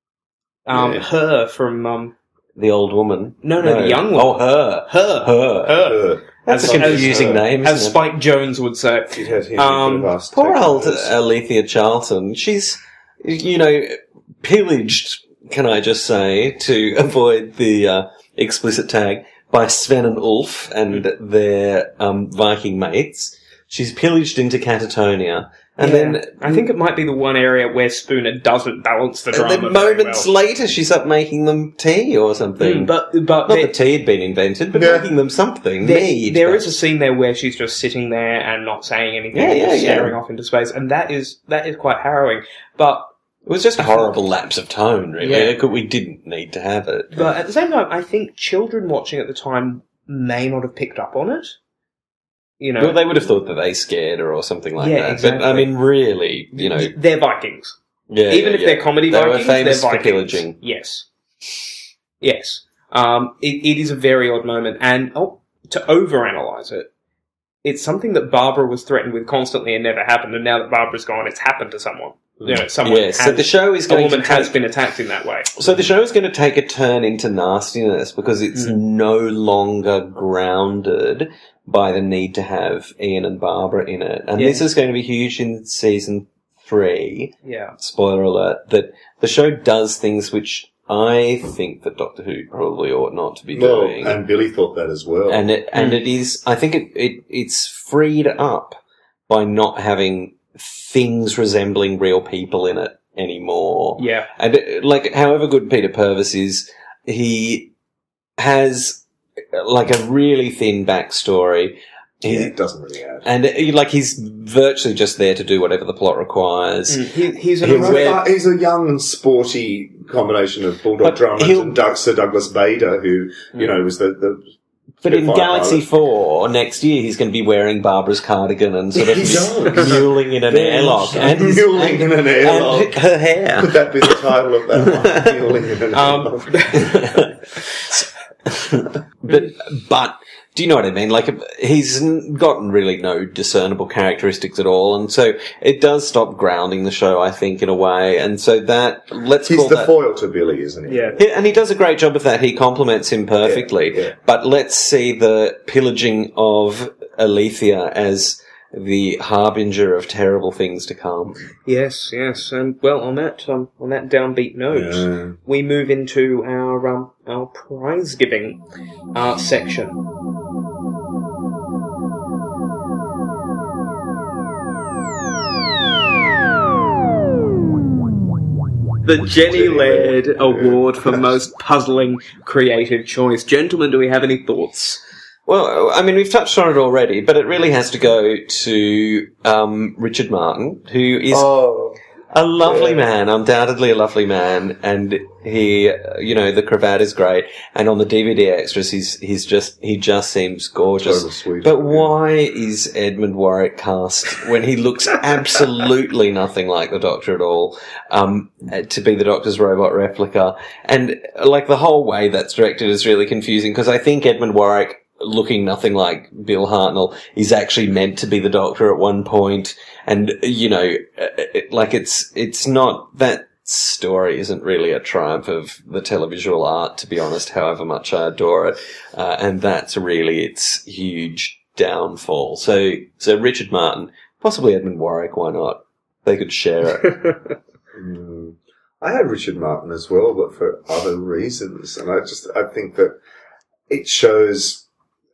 Um,
Yeah.
Her from um,
The old woman.
No, no, the young one.
Oh, her.
her,
Her.
her,
Uh,
That's
As-
a confusing
as-
name,
as
isn't it?
Spike Jones would say.
he had, he
Um,
could have asked to
Poor
take
old
notice.
Alethea Charlton. She's, you know, pillaged, can I just say, to avoid the uh, explicit tag, by Sven and Ulf and their um, Viking mates. She's pillaged into Catatonia. And
Yeah.
then
I think it might be the one area where Spooner doesn't balance the
and
drama
then
very
moments
well.
later she's up making them tea or something.
Mm, but but
Not
there,
that tea had been invented, but
Yeah.
making them something.
there,
Mead.
there is a scene there where she's just sitting there and not saying anything,
Yeah,
and
yeah,
just
yeah.
staring off into space, and that is that is quite harrowing. But
It was just a horrible lapse of tone, really.
Yeah.
Could- We didn't need to have it.
but at the same time, I think children watching at the time may not have picked up on it. You know,
Well, they would have thought that they scared her or something like
Yeah,
that.
exactly.
But, I mean, really, you know...
they're Vikings.
Yeah,
Even
yeah,
if
yeah.
they're comedy
They were
Vikings,
famous
they're
for
Vikings.
pillaging.
Yes. Yes. Um, it, it is a very odd moment, and oh, to overanalyze it, it's something that Barbara was threatened with constantly and never happened, and now that Barbara's gone, it's happened to someone. You know, someone
Yes,
has,
so the show is
a
going
woman
to take,
has been attacked in that way.
So the show is going to take a turn into nastiness because it's
Mm.
no longer grounded by the need to have Ian and Barbara in it. And
Yeah.
this is going to be huge in season three.
Yeah.
Spoiler alert, that the show does things which I think that Doctor Who probably ought not to be
Well,
doing.
and Billy thought that as well.
And it and
Mm.
it is. I think it, it it's freed up by not having things resembling real people in it anymore.
Yeah.
And it, like, however good Peter Purvis is, he has like a really thin backstory. He,
yeah, it doesn't really add.
and it, like he's virtually just there to do whatever the plot requires.
Mm. He, he's an
He
He's
where-
a, he's a young and sporty combination of Bulldog
But
Drummond
he'll-
and Doug, Sir Douglas Bader, who, you know, was the, the
But in Galaxy four, next year, he's going to be wearing Barbara's cardigan and sort of mewling in an airlock. And his,
mewling in an airlock.
And her hair.
Could that be the title of that one? Mewling in an airlock.
Um, but, but, do you know what I mean? Like, he's gotten really no discernible characteristics at all, and so it does stop grounding the show, I think, in a way. And so that, let's
He's
call
the
that,
foil to Billy, isn't he?
Yeah.
Yeah, and he does a great job of that. He complements him perfectly.
Yeah, yeah.
But let's see the pillaging of Alethea as the harbinger of terrible things to come.
Yes, yes, and well, on that um, on that downbeat note,
Yeah.
we move into our um, our prize giving uh, section. The Jenny Laird Award for Most Puzzling Creative Choice. Gentlemen, do we have any thoughts?
Well, I mean, we've touched on it already, but it really has to go to um, Richard Martin, who is
Oh.
a lovely
yeah.
man, undoubtedly a lovely man, and he, uh, you know, the cravat is great, and on the D V D extras, he's he's just he just seems gorgeous.
Total sweet,
but
yeah.
why is Edmund Warwick cast when he looks absolutely nothing like the Doctor at all? Um, to be the Doctor's robot replica, and like the whole way that's directed is really confusing because I think Edmund Warwick, looking nothing like Bill Hartnell, is actually meant to be the Doctor at one point, and you know, it, like it's it's not that story isn't really a triumph of the televisual art, to be honest. However much I adore it, uh, and that's really its huge downfall. So, so Richard Martin, possibly Edmund Warwick, why not? They could share it.
Mm. I had Richard Martin as well, but for other reasons, and I just I think that it shows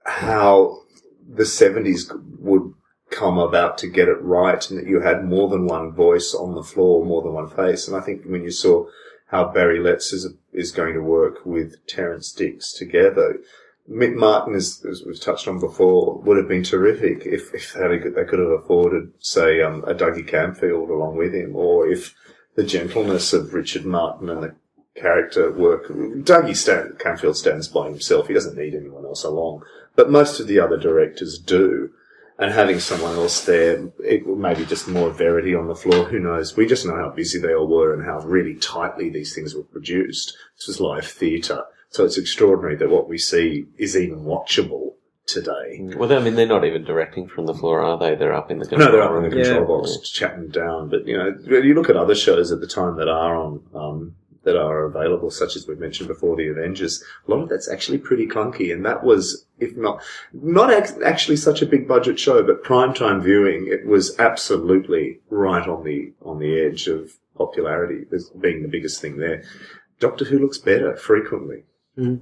how the seventies would come about to get it right, and that you had more than one voice on the floor, more than one face. And I think when you saw how Barry Letts is is going to work with Terrence Dicks together, Mick Martin, is, as we've touched on before, would have been terrific if, if they, could, they could have afforded, say, um, a Dougie Camfield along with him, or if the gentleness of Richard Martin and the character work. Dougie stand, Camfield stands by himself. He doesn't need anyone else along. But most of the other directors do. And having someone else there, it maybe just more verity on the floor. Who knows? We just know how busy they all were and how really tightly these things were produced. This was live theatre. So it's extraordinary that what we see is even watchable today.
Well, I mean, they're not even directing from the floor, are they? They're up in the control
No, they're up in the
room.
control
Yeah.
box chatting down. But, you know, you look at other shows at the time that are on, um, that are available, such as we've mentioned before, The Avengers. A lot of that's actually pretty clunky, and that was, if not, not ac- actually such a big budget show, but primetime viewing, it was absolutely right on the, on the edge of popularity, as being the biggest thing there. Doctor Who looks better frequently.
Mm.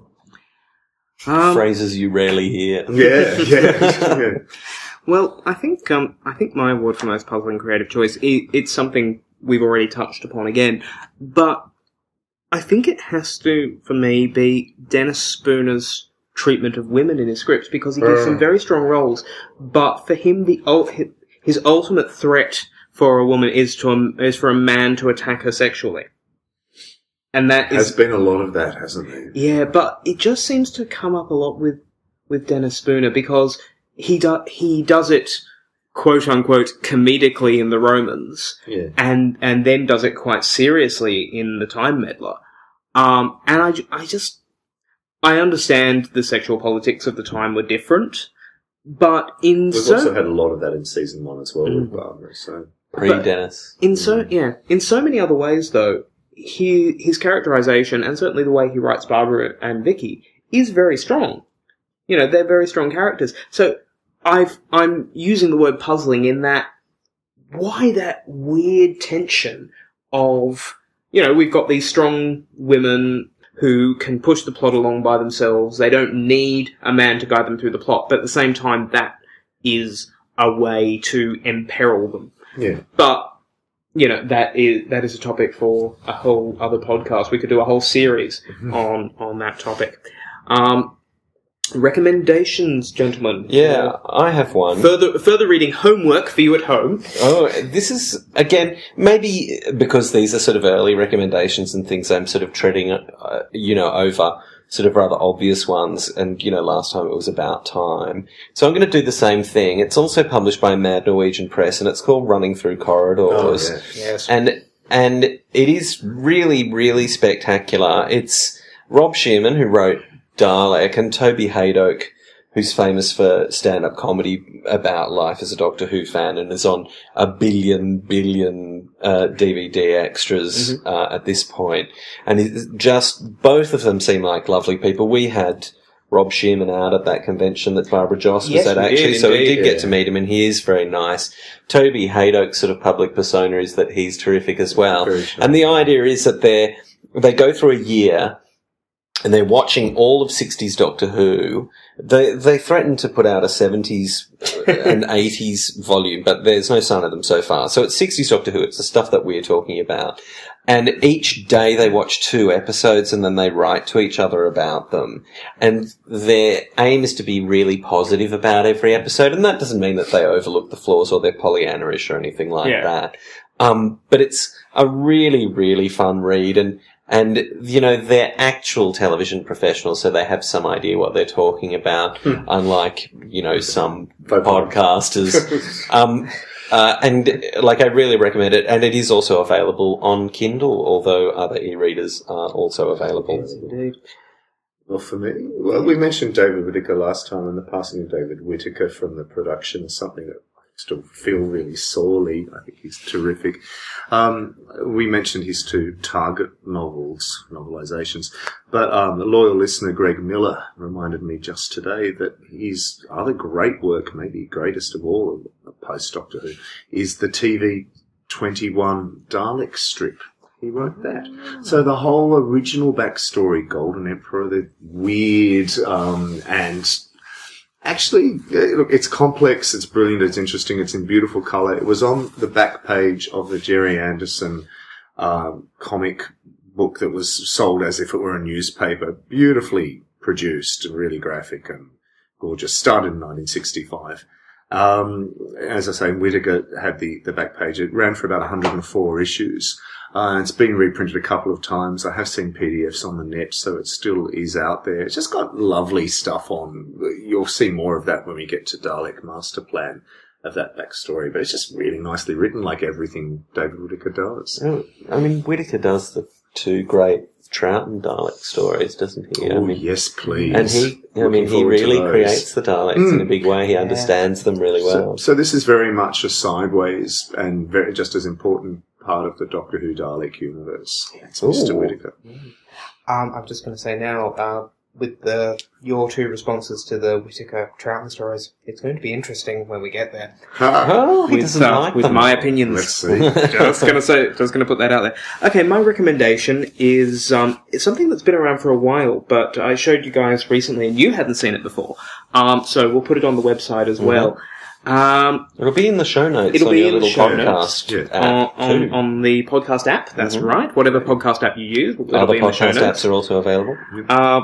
Um,
Phrases you rarely hear.
Yeah, yeah, yeah.
Well, I think um, I think my award for most puzzling creative choice, it, it's something we've already touched upon again, but I think it has to, for me, be Dennis Spooner's treatment of women in his scripts, because he gives
Uh.
some very strong roles, but for him, the ul- his ultimate threat for a woman is to a, is for a man to attack her sexually. And that
Has
is...
been a lot of that, hasn't there?
Yeah, but it just seems to come up a lot with, with Dennis Spooner, because he, do, he does it, quote-unquote, comedically in The Romans,
Yeah.
and and then does it quite seriously in The Time Meddler. Um, and I, ju- I just... I understand the sexual politics of the time were different, but in
We've
so...
also had a lot of that in season one as well with
Mm.
Barbara, so...
Pre-Dennis.
In so yeah, in so many other ways though, he his characterization and certainly the way he writes Barbara and Vicky is very strong. You know, they're very strong characters. So I've I'm using the word puzzling in that why that weird tension of, you know, we've got these strong women who can push the plot along by themselves. They don't need a man to guide them through the plot, but at the same time that is a way to imperil them.
Yeah.
But, you know, that is that is a topic for a whole other podcast. We could do a whole series on, on that topic. Um, recommendations, gentlemen.
Yeah, I have one.
Further further reading homework for you at home.
Oh, this is, again, maybe because these are sort of early recommendations and things I'm sort of treading, uh, you know, over sort of rather obvious ones. And, you know, last time it was About Time. So I'm going to do the same thing. It's also published by Mad Norwegian Press, and it's called Running Through Corridors.
Oh, yeah.
Yes.
And, and it is really, really spectacular. It's Rob Shearman, who wrote Dalek, and Toby Hadoke, who's famous for stand-up comedy about life as a Doctor Who fan and is on a billion, billion uh, D V D extras mm-hmm. uh, at this point. And it's just, both of them seem like lovely people. We had Rob Shearman out at that convention that Barbara Joss
yes,
was at, actually,
did,
so we
indeed,
did get
yeah.
to meet him, and he is very nice. Toby Hadoke's sort of public persona is that he's terrific as well. And the idea is that they they go through a year and they're watching all of sixties Doctor Who. They they threatened to put out a seventies and eighties volume, but there's no sign of them so far. So it's sixties Doctor Who. It's the stuff that we're talking about. And each day they watch two episodes and then they write to each other about them. And their aim is to be really positive about every episode. And that doesn't mean that they overlook the flaws or they're Pollyanna-ish or anything like
yeah.
that. Um, but it's a really, really fun read. And And, you know, they're actual television professionals, so they have some idea what they're talking about, hmm. unlike, you know, some podcasters. um, uh, and, like, I really recommend it. And it is also available on Kindle, although other e-readers are also available.
Yes, indeed.
Well, for me, well, we mentioned David Whittaker last time, and the passing of David Whittaker from the production is something that I still feel really sorely. I think he's terrific. Um, we mentioned his two Target novels, novelizations, but um, the loyal listener Greg Miller reminded me just today that his other great work, maybe greatest of all, post Doctor Who, is the T V twenty-one Dalek strip. He wrote that. So the whole original backstory, Golden Emperor, the weird um, and actually, look, it's complex, it's brilliant, it's interesting, it's in beautiful colour. It was on the back page of the Jerry Anderson um, comic book that was sold as if it were a newspaper. Beautifully produced and really graphic and gorgeous. Started in nineteen sixty-five. Um, as I say, Whittaker had the, the back page. It ran for about one hundred four issues. Uh, it's been reprinted a couple of times. I have seen P D Fs on the net, so it still is out there. It's just got lovely stuff on. You'll see more of that when we get to Dalek Master Plan of that backstory. But it's just really nicely written, like everything David Whittaker does.
Oh, I mean, Whittaker does the two great Troughton Dalek stories, doesn't he?
Oh,
I mean,
yes, please.
And he, I
Looking
mean, he
forward to
really
those.
creates the Daleks
Mm.
in a big way. He
Yeah.
understands them really well.
So, so this is very much a sideways and very just as important part of the Doctor Who Dalek universe. It's Mister
Ooh.
Whittaker.
Um, I'm just going to say now, uh, with the your two responses to the Whittaker Troughton stories, it's going to be interesting when we get there.
Ha!
Oh, he
with,
doesn't
uh,
like
with
them.
my opinions.
Let's see.
just gonna say, just gonna put that out there. Okay, my recommendation is um, it's something that's been around for a while, but I showed you guys recently, and you hadn't seen it before. Um, so we'll put it on the website as well. Um,
It'll be in the show notes
It'll
on
be
your
in the
little
show
podcast
notes. Yeah.
app
on,
too.
on the podcast app. That's
Mhm.
right. Whatever podcast app you use, it'll
Other
be in the show
podcast
notes.
apps are also available.
Uh,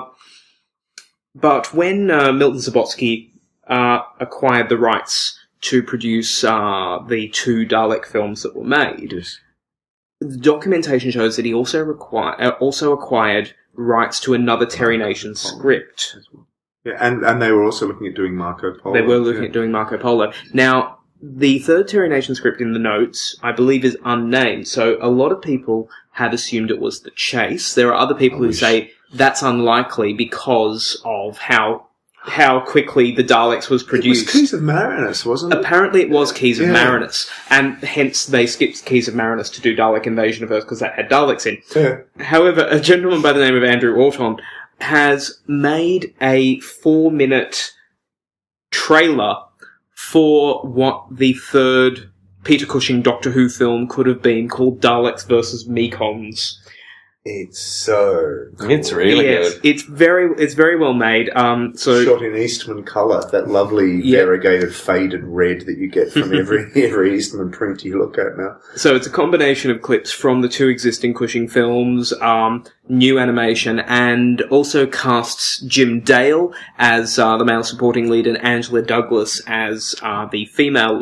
but when uh, Milton Subotsky uh, acquired the rights to produce uh, the two Dalek films that were made,
Yes.
the documentation shows that he also require, uh, also acquired rights to another Terry Nation script.
Yeah, and, and they were also looking at doing Marco Polo.
They were looking
yeah.
at doing Marco Polo. Now, the third Terry Nation script in the notes, I believe, is unnamed, so a lot of people have assumed it was The Chase. There are other people
I
who
wish.
say that's unlikely because of how how quickly the Daleks was
It
produced.
was Keys of Marinus, wasn't it?
Apparently it was Keys of
Yeah.
Marinus, and hence they skipped Keys of Marinus to do Dalek Invasion of Earth because that had Daleks in.
Yeah.
However, a gentleman by the name of Andrew Orton has made a four-minute trailer for what the third Peter Cushing Doctor Who film could have been, called Daleks versus Mekons.
It's so cool.
It's really
yes,
good.
it's very, it's very well made. Um, so
Shot in Eastman colour, that lovely
Yeah.
variegated faded red that you get from every every Eastman print you look at now.
So it's a combination of clips from the two existing Cushing films, um, new animation, and also casts Jim Dale as uh, the male supporting lead and Angela Douglas as uh, the female lead.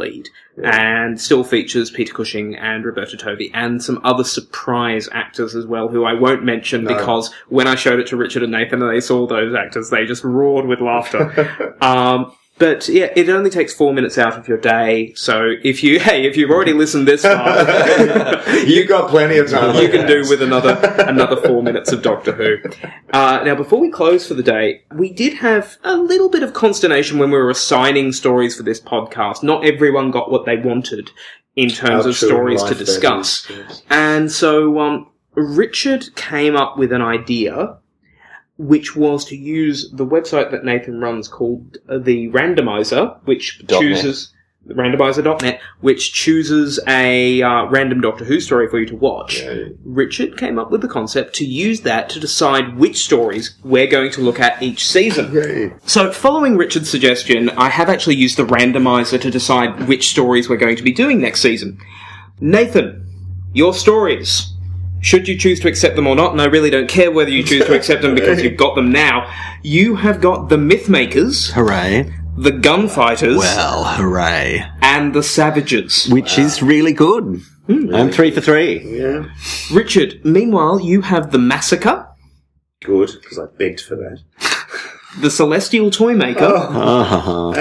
and still features Peter Cushing and Roberta Tovey and some other surprise actors as well, who I won't mention
No.
because when I showed it to Richard and Nathan and they saw those actors, they just roared with laughter. um, But yeah, it only takes four minutes out of your day. So if you, hey, if you've already listened this far,
You've got plenty of time.
you can do with another another four minutes of Doctor Who. Uh, now, before we close for the day, we did have a little bit of consternation when we were assigning stories for this podcast. Not everyone got what they wanted in terms
How
of
true in
stories to
life that
discuss.
is, yes.
And so um, Richard came up with an idea, which was to use the website that Nathan runs called uh, the Randomizer, which
Dot
chooses randomizer dot net, which chooses a uh, random Doctor Who story for you to watch.
Yeah.
Richard came up with the concept to use that to decide which stories we're going to look at each season.
Yay.
So, following Richard's suggestion, I have actually used the randomizer to decide which stories we're going to be doing next season. Nathan, your stories. Should you choose to accept them or not, and I really don't care whether you choose to accept them because you've got them now, you have got the Mythmakers,
Hooray.
the Gunfighters,
Well, hooray.
and the Savages.
Which is really good. I'm three for three.
Yeah.
Richard, meanwhile, you have the Massacre,
Good, because I begged for that.
the Celestial Toymaker,
Oh.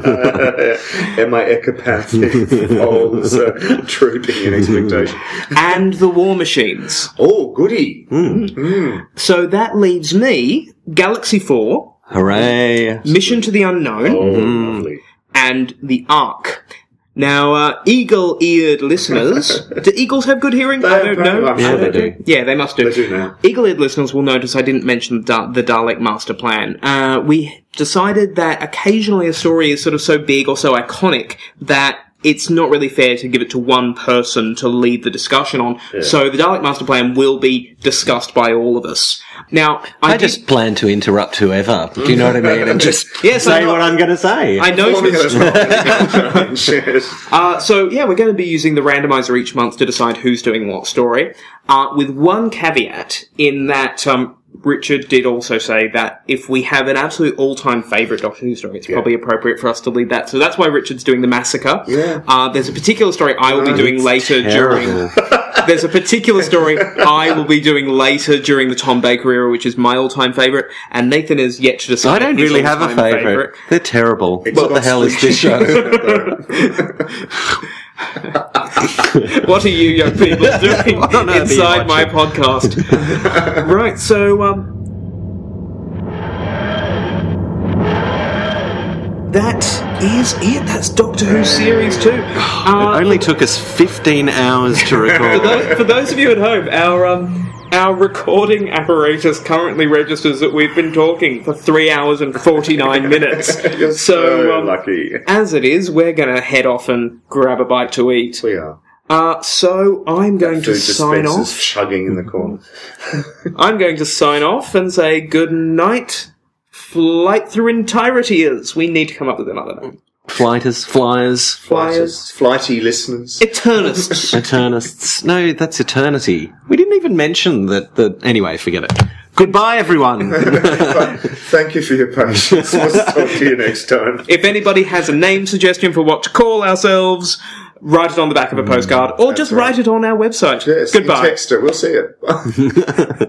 And my ecopathic holes are trooping in expectation.
and the War Machines.
Oh, goody.
So that leaves me, Galaxy four,
Hooray.
Mission to the Unknown,
Oh, lovely.
and the Ark. Now, uh, eagle-eared listeners, do eagles have good hearing? I don't know.
I'm
Yeah,
sure
they
they
do.
Yeah, they must do.
They do now.
Eagle-eared listeners will notice I didn't mention the, Da- the Dalek Master Plan. Uh, we decided that occasionally a story is sort of so big or so iconic that it's not really fair to give it to one person to lead the discussion on. So the Dalek Master Plan will be discussed by all of us. Now, I,
I
did-
just plan to interrupt whoever. Do you know what I mean? And just
Yes, I
say
know.
what I'm going to say.
I noticed.
Yes.
Uh, so, yeah, we're going to be using the randomizer each month to decide who's doing what story, uh, with one caveat in that um, Richard did also say that if we have an absolute all-time favourite Doctor Who story, it's probably appropriate for us to lead that. So that's why Richard's doing the Massacre.
Yeah.
Uh, there's a particular story I will be doing later during...
Terrible.
There's a particular story I will be doing later during the Tom Baker era, which is my all-time favourite, and Nathan is yet to decide
I don't
his
really have a
all-time
favourite. They're terrible.
It's
what the
got
hell is this show?
What are you young people doing
What on earth are you
inside my
watching?
podcast? Right, so, um... that is it. That's Doctor Who Series two. Uh,
It only took us fifteen hours to
for,
record.
those, for those of you at home, our um, our recording apparatus currently registers that we've been talking for three hours and forty-nine minutes.
You're so,
So, um,
lucky.
as it is, we're going to head off and grab a bite to eat.
We are.
Uh, so I'm going to
Food
sign
dispensers
off.
chugging in the corner.
I'm going to sign off and say good night. Flight through entirety is. We need to come up with another name.
Flighters, flyers,
Flyers.
Flighty listeners.
Eternists.
eternists. No, that's eternity. We didn't even mention that. The anyway, forget it. Goodbye, everyone.
Thank you for your patience. We'll talk to you next time.
If anybody has a name suggestion for what to call ourselves, write it on the back of a postcard, or just
right.
write it on our website.
Yes,
Goodbye.
you text it. We'll see it.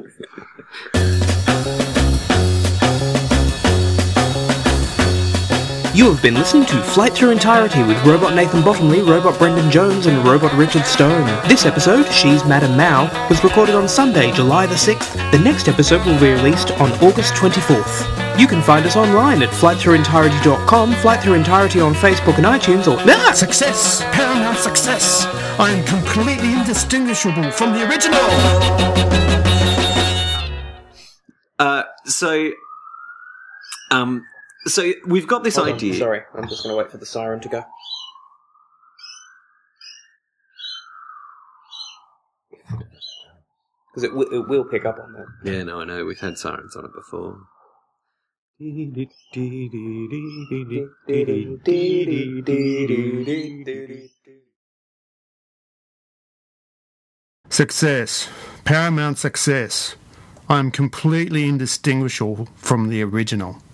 You have been listening to Flight Through Entirety with Robot Nathan Bottomley, Robot Brendan Jones, and Robot Richard Stone. This episode, She's Madam Mao, was recorded on Sunday, July the sixth. The next episode will be released on August twenty-fourth. You can find us online at flight through entirety dot com, Flight Through Entirety on Facebook and iTunes, or... Ah!
Success! Paramount success! I am completely indistinguishable from the original!
uh, so, um, so we've got this
Hold on,
idea.
Sorry, I'm just going to wait for the siren to go. Because it, w- it will pick up on that.
Yeah, no, I know. We've had sirens on it before.
Success. Paramount success. I am completely indistinguishable from the original.